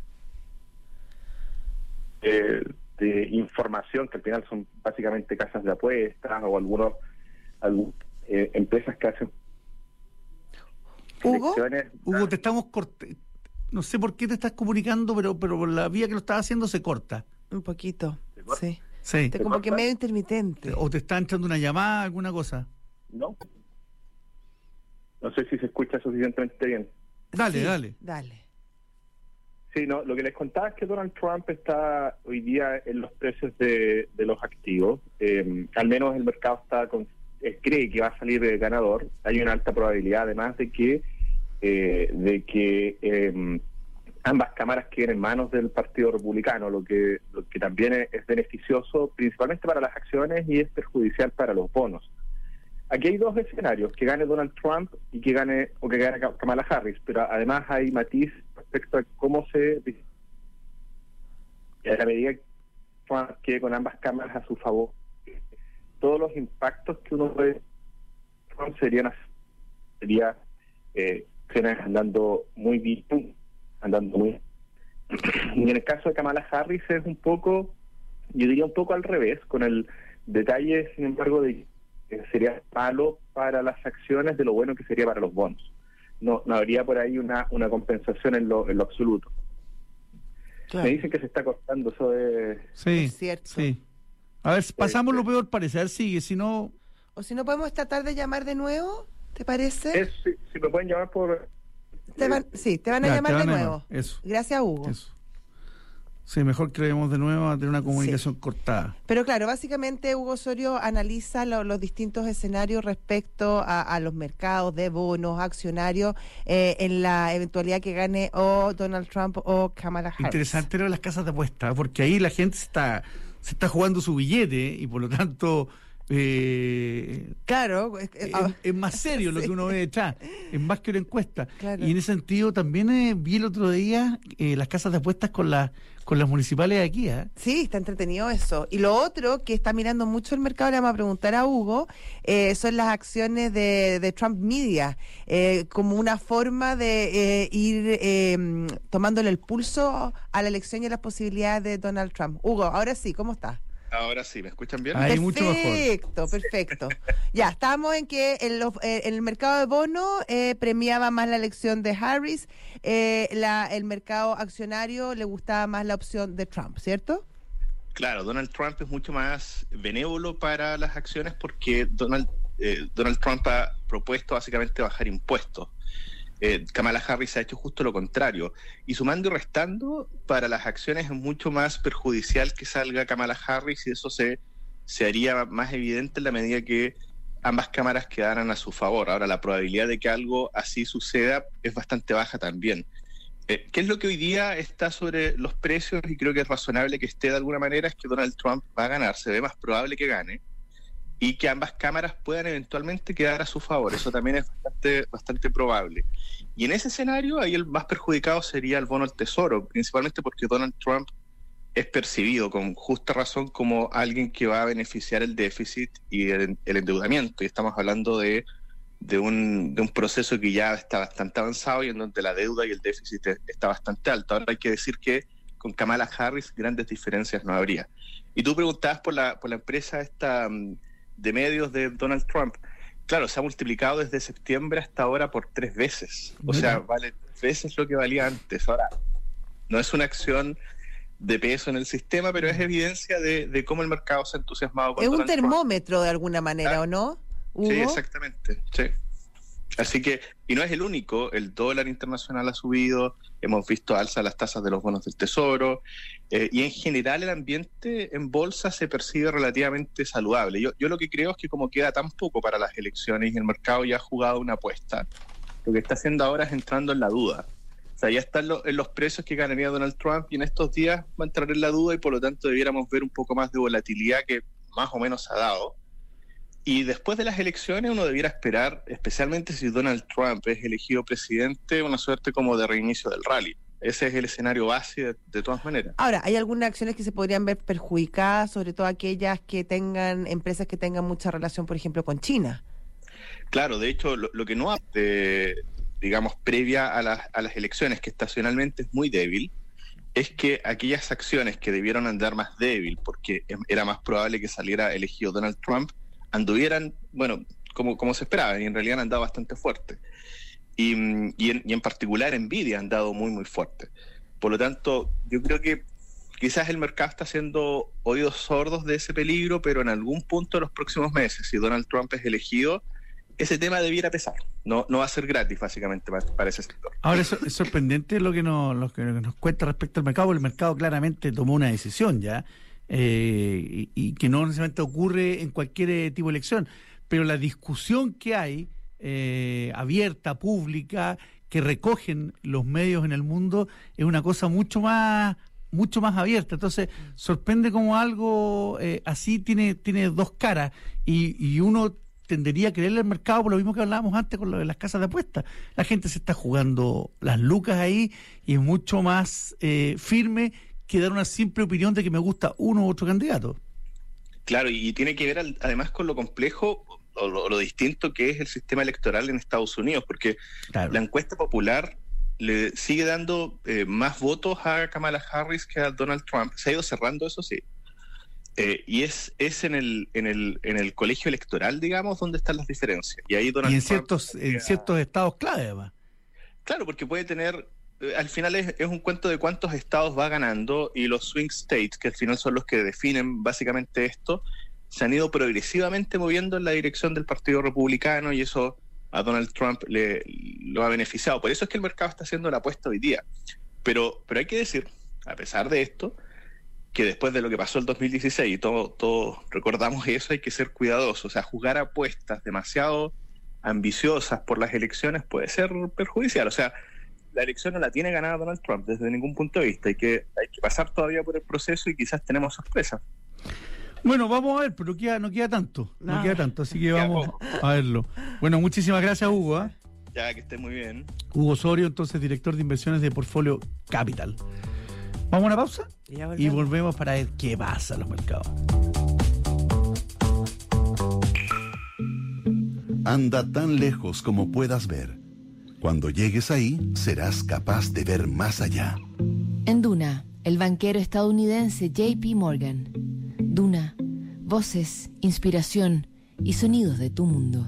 eh, de información, que al final son básicamente casas de apuestas o algunos, algunas eh, empresas que hacen ¿Hugo? Hugo, te estamos cortando. No sé por qué te estás comunicando, pero pero por la vía que lo estás haciendo se corta. Un poquito, sí. Sí. Está como que medio intermitente. ¿O te está entrando una llamada, alguna cosa? No. No sé si se escucha suficientemente bien. Dale, Sí, dale. Dale. Sí, no, lo que les contaba es que Donald Trump está hoy día en los precios de, de los activos. Eh, al menos el mercado está con, eh, cree que va a salir eh, ganador. Hay una alta probabilidad, además de que eh, de que eh, ambas cámaras queden en manos del Partido Republicano, lo que lo que también es, es beneficioso principalmente para las acciones y es perjudicial para los bonos. Aquí hay dos escenarios: que gane Donald Trump y que gane o que gane Kamala Harris, pero además hay matiz respecto a cómo se, a la medida que Trump quede con ambas cámaras a su favor, todos los impactos que uno puede Trump serían sería eh, andando muy bien, andando muy y en el caso de Kamala Harris es un poco, yo diría un poco al revés, con el detalle, sin embargo, de que sería malo para las acciones de lo bueno que sería para los bonos. No, no habría por ahí una, una compensación en lo, en lo absoluto. Claro. Me dicen que se está cortando eso de... Sí, Es cierto. sí. A ver, pasamos lo peor, parece. A ver, sigue, si no... O si no, podemos tratar de llamar de nuevo, ¿te parece? Es, si, si me pueden llamar por... Te van, sí, te van a Ya, llamar te van de a nuevo. llamar. Eso. Gracias, Hugo. Eso. Sí, mejor que lo veamos de nuevo a tener una comunicación cortada. Pero claro, básicamente Hugo Osorio analiza lo- los distintos escenarios respecto a, a los mercados de bonos, accionarios, eh, en la eventualidad que gane o Donald Trump o Kamala Harris. Interesante lo de las casas de apuestas, porque ahí la gente se está, se está jugando su billete y por lo tanto eh, Claro. Es, es, ah, es más serio lo sí. que uno ve detrás, es más que una encuesta. Claro. Y en ese sentido también eh, vi el otro día eh, las casas de apuestas con las con las municipales de aquí, ¿eh? Sí, está entretenido eso. Y lo otro que está mirando mucho el mercado, le vamos a preguntar a Hugo, eh, son las acciones de, de Trump Media, eh, como una forma de eh, ir eh, tomándole el pulso a la elección y a las posibilidades de Donald Trump. Hugo, ahora sí, ¿cómo estás? Ahora sí, ¿me escuchan bien? Ahí mucho mejor. Perfecto, perfecto. Ya, estamos en que en, los, eh, en el mercado de bonos eh, premiaba más la elección de Harris, eh, la, el mercado accionario le gustaba más la opción de Trump, ¿cierto? Claro, Donald Trump es mucho más benévolo para las acciones porque Donald, eh, Donald Trump ha propuesto básicamente bajar impuestos. Eh, Kamala Harris ha hecho justo lo contrario. Y sumando y restando, para las acciones es mucho más perjudicial que salga Kamala Harris y eso se, se haría más evidente en la medida que ambas cámaras quedaran a su favor. Ahora, la probabilidad de que algo así suceda es bastante baja también. Eh, ¿Qué es lo que hoy día está sobre los precios? Y creo que es razonable que esté de alguna manera, es que Donald Trump va a ganar, se ve más probable que gane, y que ambas cámaras puedan eventualmente quedar a su favor. Eso también es bastante, bastante probable. Y en ese escenario, ahí el más perjudicado sería el bono del Tesoro, principalmente porque Donald Trump es percibido con justa razón como alguien que va a beneficiar el déficit y el, el endeudamiento. Y estamos hablando de, de, un, de un proceso que ya está bastante avanzado y en donde la deuda y el déficit está bastante alto. Ahora hay que decir que con Kamala Harris grandes diferencias no habría. Y tú preguntabas por la, por la empresa esta de medios de Donald Trump. Claro, se ha multiplicado desde septiembre hasta ahora por tres veces. O sea, vale tres veces lo que valía antes. Ahora, no es una acción de peso en el sistema, pero es evidencia de, de cómo el mercado se ha entusiasmado con Es un Donald Trump. termómetro de alguna manera, Ah, ¿o no, Hugo? Sí, exactamente, sí. Así que, y no es el único, el dólar internacional ha subido, hemos visto alza las tasas de los bonos del Tesoro, eh, y en general el ambiente en bolsa se percibe relativamente saludable. Yo, yo lo que creo es que como queda tan poco para las elecciones y el mercado ya ha jugado una apuesta, lo que está haciendo ahora es entrando en la duda. O sea, ya están lo, en los precios que ganaría Donald Trump y en estos días va a entrar en la duda y por lo tanto debiéramos ver un poco más de volatilidad que más o menos ha dado. Y después de las elecciones uno debiera esperar, especialmente si Donald Trump es elegido presidente, una suerte como de reinicio del rally. Ese es el escenario base de, de todas maneras. Ahora, ¿hay algunas acciones que se podrían ver perjudicadas, sobre todo aquellas que tengan, empresas que tengan mucha relación, por ejemplo, con China? Claro, de hecho, lo, lo que no de, digamos, previa a las, a las elecciones, que estacionalmente es muy débil, es que aquellas acciones que debieron andar más débil, porque era más probable que saliera elegido Donald Trump, anduvieran, bueno, como, como se esperaba, y en realidad han andado bastante fuerte. Y, y, en, y en particular Nvidia han dado muy, muy fuerte. Por lo tanto, yo creo que quizás el mercado está haciendo oídos sordos de ese peligro, pero en algún punto de los próximos meses, si Donald Trump es elegido, ese tema debiera pesar. No, no va a ser gratis, básicamente, para, para ese sector. Ahora, eso, es sorprendente lo que, nos, lo que nos cuenta respecto al mercado, porque el mercado claramente tomó una decisión ya, eh, y, y que no necesariamente ocurre en cualquier tipo de elección, pero la discusión que hay, eh, abierta, pública, que recogen los medios en el mundo, es una cosa mucho más mucho más abierta. Entonces, sorprende como algo eh, así tiene, tiene dos caras, y, y uno tendería a creerle al mercado por lo mismo que hablábamos antes con lo de las casas de apuestas. La gente se está jugando las lucas ahí y es mucho más eh, firme que dar una simple opinión de que me gusta uno u otro candidato. Claro, y tiene que ver al, además con lo complejo o lo, lo distinto que es el sistema electoral en Estados Unidos, porque claro, la encuesta popular le sigue dando eh, más votos a Kamala Harris que a Donald Trump. Se ha ido cerrando, eso sí. Eh, y es, es en el en el en el colegio electoral, digamos, donde están las diferencias. Y ahí Donald y en Trump ciertos podría... en ciertos estados clave, además. Claro, porque puede tener, eh, al final es, es un cuento de cuántos estados va ganando, y los swing states, que al final son los que definen básicamente esto, se han ido progresivamente moviendo en la dirección del Partido Republicano, y eso a Donald Trump le lo ha beneficiado. Por eso es que el mercado está haciendo la apuesta hoy día. Pero, pero hay que decir, a pesar de esto, que después de lo que pasó el dos mil dieciséis, y todos todo recordamos eso, hay que ser cuidadosos. O sea, jugar apuestas demasiado ambiciosas por las elecciones puede ser perjudicial. O sea, la elección no la tiene ganada Donald Trump desde ningún punto de vista. Hay que, hay que pasar todavía por el proceso y quizás tenemos sorpresas. Bueno, vamos a ver, pero queda, no queda tanto, no, no queda tanto, así que vamos a verlo. Bueno, muchísimas gracias, Hugo. ¿eh? Ya, que esté muy bien. Hugo Osorio, entonces, director de inversiones de Portfolio Capital. Vamos a una pausa y, volvemos. y volvemos para ver qué pasa en los mercados. Anda tan lejos como puedas ver. Cuando llegues ahí, serás capaz de ver más allá. En Duna, el banquero estadounidense J P Morgan. Duna, voces, inspiración y sonidos de tu mundo.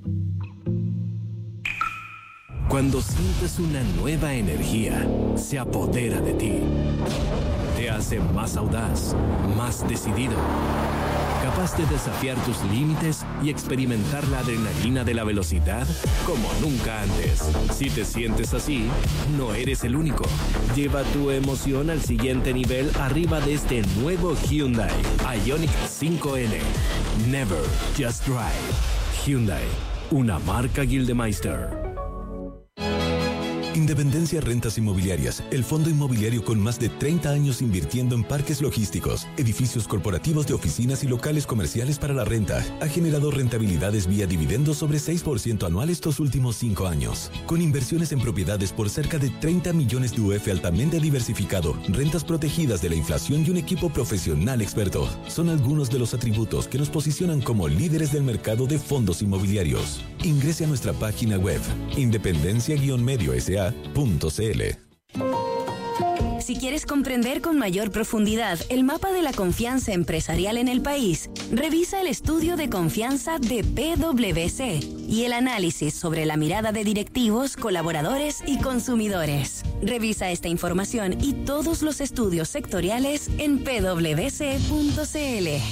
Cuando sientes una nueva energía, se apodera de ti. Te hace más audaz, más decidido, capaz de desafiar tus límites y experimentar la adrenalina de la velocidad como nunca antes. Si te sientes así, no eres el único. Lleva tu emoción al siguiente nivel arriba de este nuevo Hyundai Ioniq cinco N. Never just drive. Hyundai, una marca Gildemeister. Independencia Rentas Inmobiliarias, el fondo inmobiliario con más de treinta años invirtiendo en parques logísticos, edificios corporativos de oficinas y locales comerciales para la renta, ha generado rentabilidades vía dividendos sobre seis por ciento anual estos últimos cinco años. Con inversiones en propiedades por cerca de treinta millones de U F altamente diversificado, rentas protegidas de la inflación y un equipo profesional experto, son algunos de los atributos que nos posicionan como líderes del mercado de fondos inmobiliarios. Ingrese a nuestra página web, independencia medio s a punto c l. Si quieres comprender con mayor profundidad el mapa de la confianza empresarial en el país, revisa el estudio de confianza de P W C y el análisis sobre la mirada de directivos, colaboradores y consumidores. Revisa esta información y todos los estudios sectoriales en p w c punto c l.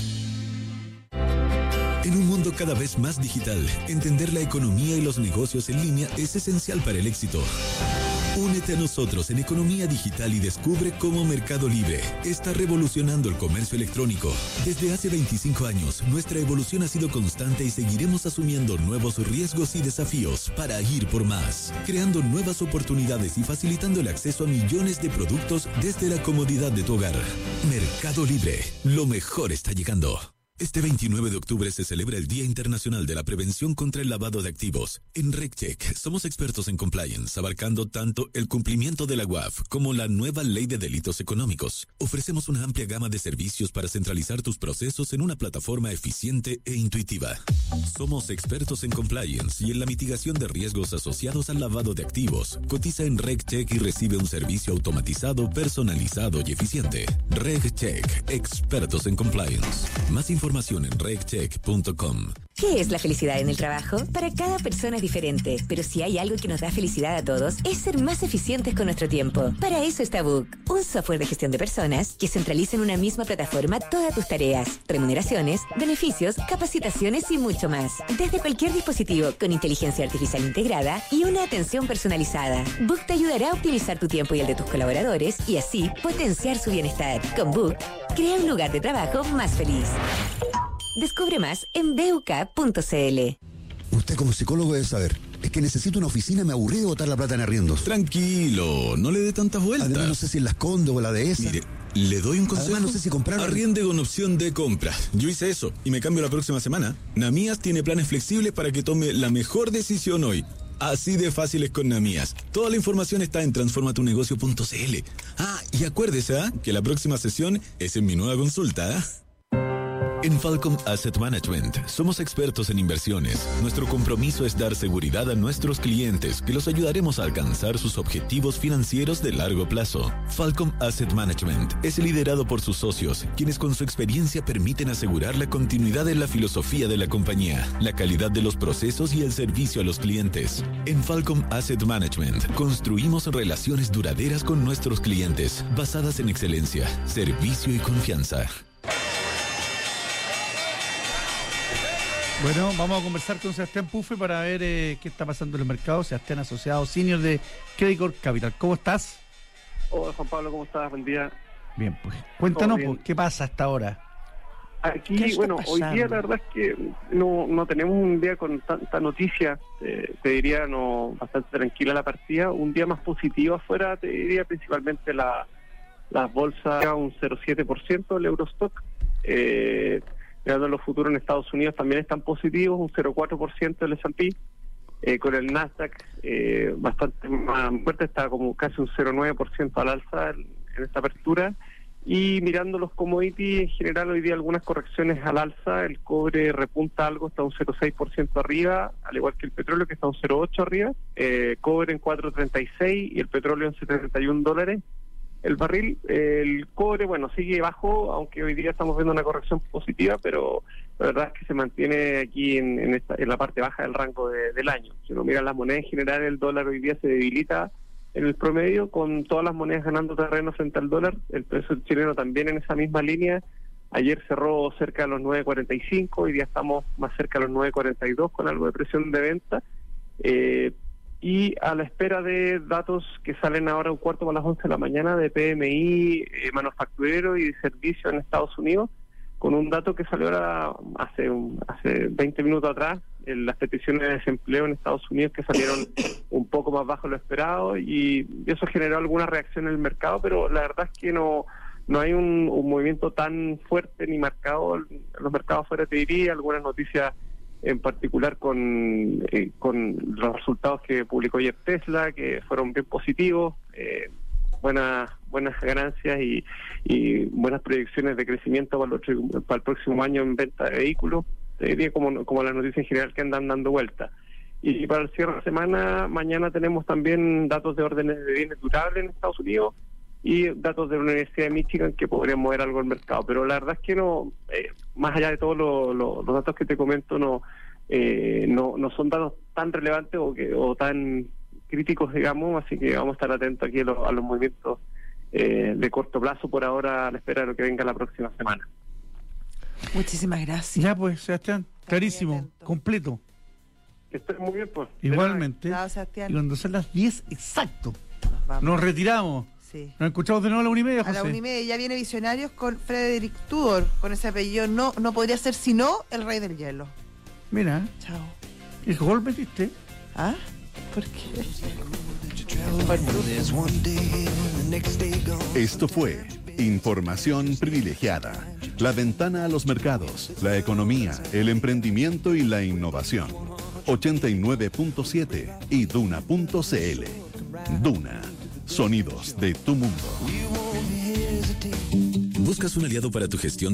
En un mundo cada vez más digital, entender la economía y los negocios en línea es esencial para el éxito. Únete a nosotros en Economía Digital y descubre cómo Mercado Libre está revolucionando el comercio electrónico. Desde hace veinticinco años, nuestra evolución ha sido constante y seguiremos asumiendo nuevos riesgos y desafíos para ir por más, creando nuevas oportunidades y facilitando el acceso a millones de productos desde la comodidad de tu hogar. Mercado Libre, lo mejor está llegando. Este veintinueve de octubre se celebra el Día Internacional de la Prevención contra el Lavado de Activos. En RegCheck somos expertos en compliance, abarcando tanto el cumplimiento de la U A F como la nueva Ley de Delitos Económicos. Ofrecemos una amplia gama de servicios para centralizar tus procesos en una plataforma eficiente e intuitiva. Somos expertos en compliance y en la mitigación de riesgos asociados al lavado de activos. Cotiza en RegCheck y recibe un servicio automatizado, personalizado y eficiente. RegCheck, expertos en compliance. Más información Información en regcheck punto com. ¿Qué es la felicidad en el trabajo? Para cada persona es diferente, pero si hay algo que nos da felicidad a todos, es ser más eficientes con nuestro tiempo. Para eso está Book, un software de gestión de personas que centraliza en una misma plataforma todas tus tareas, remuneraciones, beneficios, capacitaciones y mucho más. Desde cualquier dispositivo con inteligencia artificial integrada y una atención personalizada. Book te ayudará a optimizar tu tiempo y el de tus colaboradores y así potenciar su bienestar. Con Book, crea un lugar de trabajo más feliz. Descubre más en b u k punto c l. Usted como psicólogo debe saber. Es que necesito una oficina, me aburrí de botar la plata en arriendos. Tranquilo, no le dé tantas vueltas. Además no sé si en las Condes o la de esa. Mire, le doy un consejo. Además no sé si comprar. Arriende con opción de compra. Yo hice eso y me cambio la próxima semana. Namías tiene planes flexibles para que tome la mejor decisión hoy. Así de fácil es con Namías. Toda la información está en transforma tu negocio punto c l. Ah, y acuérdese, ¿eh? que la próxima sesión es en mi nueva consulta, ¿eh? En Falcom Asset Management somos expertos en inversiones. Nuestro compromiso es dar seguridad a nuestros clientes, que los ayudaremos a alcanzar sus objetivos financieros de largo plazo. Falcom Asset Management es liderado por sus socios, quienes con su experiencia permiten asegurar la continuidad en la filosofía de la compañía, la calidad de los procesos y el servicio a los clientes. En Falcom Asset Management construimos relaciones duraderas con nuestros clientes, basadas en excelencia, servicio y confianza. Bueno, vamos a conversar con Sebastián Puffe para ver eh, qué está pasando en el mercado. Sebastián, asociado senior de Credit Corp Capital. ¿Cómo estás? Hola, Juan Pablo, ¿cómo estás? Buen día. Bien, pues cuéntanos, pues, ¿qué pasa hasta ahora? Aquí, bueno, hoy día la verdad es que no, no tenemos un día con tanta noticia. Eh, te diría, no bastante tranquila la partida. Un día más positivo afuera, te diría principalmente la las bolsas, un cero coma siete por ciento del Eurostock. Eh... Mirando los futuros en Estados Unidos también están positivos, un cero coma cuatro por ciento del S and P, eh, con el Nasdaq eh, bastante más fuerte, está como casi un cero coma nueve por ciento al alza en, en esta apertura. Y mirando los commodities, en general hoy día algunas correcciones al alza, el cobre repunta algo, está un cero coma seis por ciento arriba, al igual que el petróleo que está un cero coma ocho por ciento arriba, eh, cobre en cuatro coma treinta y seis y el petróleo en setenta y un dólares. El barril, el cobre, bueno, sigue bajo, aunque hoy día estamos viendo una corrección positiva, pero la verdad es que se mantiene aquí en, en, esta, en la parte baja del rango de, del año. Si uno mira las monedas en general, el dólar hoy día se debilita en el promedio, con todas las monedas ganando terreno frente al dólar. El peso chileno también en esa misma línea. Ayer cerró cerca de los nueve cuarenta y cinco, hoy día estamos más cerca de los nueve cuarenta y dos con algo de presión de venta. Eh, Y a la espera de datos que salen ahora un cuarto para las once de la mañana de P M I eh, manufacturero y de servicio en Estados Unidos, con un dato que salió ahora hace un, hace veinte minutos atrás, en las peticiones de desempleo en Estados Unidos que salieron un poco más bajo de lo esperado, y eso generó alguna reacción en el mercado, pero la verdad es que no no hay un, un movimiento tan fuerte ni marcado en los mercados afuera, te diría. Algunas noticias en particular con eh, con los resultados que publicó ayer Tesla, que fueron bien positivos, eh, buenas buenas ganancias y, y buenas proyecciones de crecimiento para el, otro, para el próximo año en venta de vehículos, eh, como, como las noticias en general que andan dando vuelta. Y para el cierre de semana, mañana tenemos también datos de órdenes de bienes durables en Estados Unidos y datos de la Universidad de Michigan que podrían mover algo el mercado, pero la verdad es que no, eh, más allá de todos lo, lo, los datos que te comento, no eh, no no son datos tan relevantes o que o tan críticos, digamos, así que vamos a estar atentos aquí a, lo, a los movimientos eh, de corto plazo por ahora, a la espera de lo que venga la próxima semana. Muchísimas gracias. Ya pues, Sebastián, clarísimo, completo. Que estés muy bien, pues. Igualmente. Chao, Sebastián. Y cuando son las diez exacto, Vamos. Nos retiramos. Sí. Nos escuchamos de nuevo a la una y media, José. A la una y media ya viene Visionarios con Frederick Tudor, con ese apellido. No, no podría ser sino el rey del hielo. Mira. Chao. ¿Qué gol metiste? ¿Ah? ¿Por qué? Esto fue Información Privilegiada. La ventana a los mercados, la economía, el emprendimiento y la innovación. ochenta y nueve punto siete y Duna punto c l. Duna. Sonidos de tu mundo. ¿Buscas un aliado para tu gestión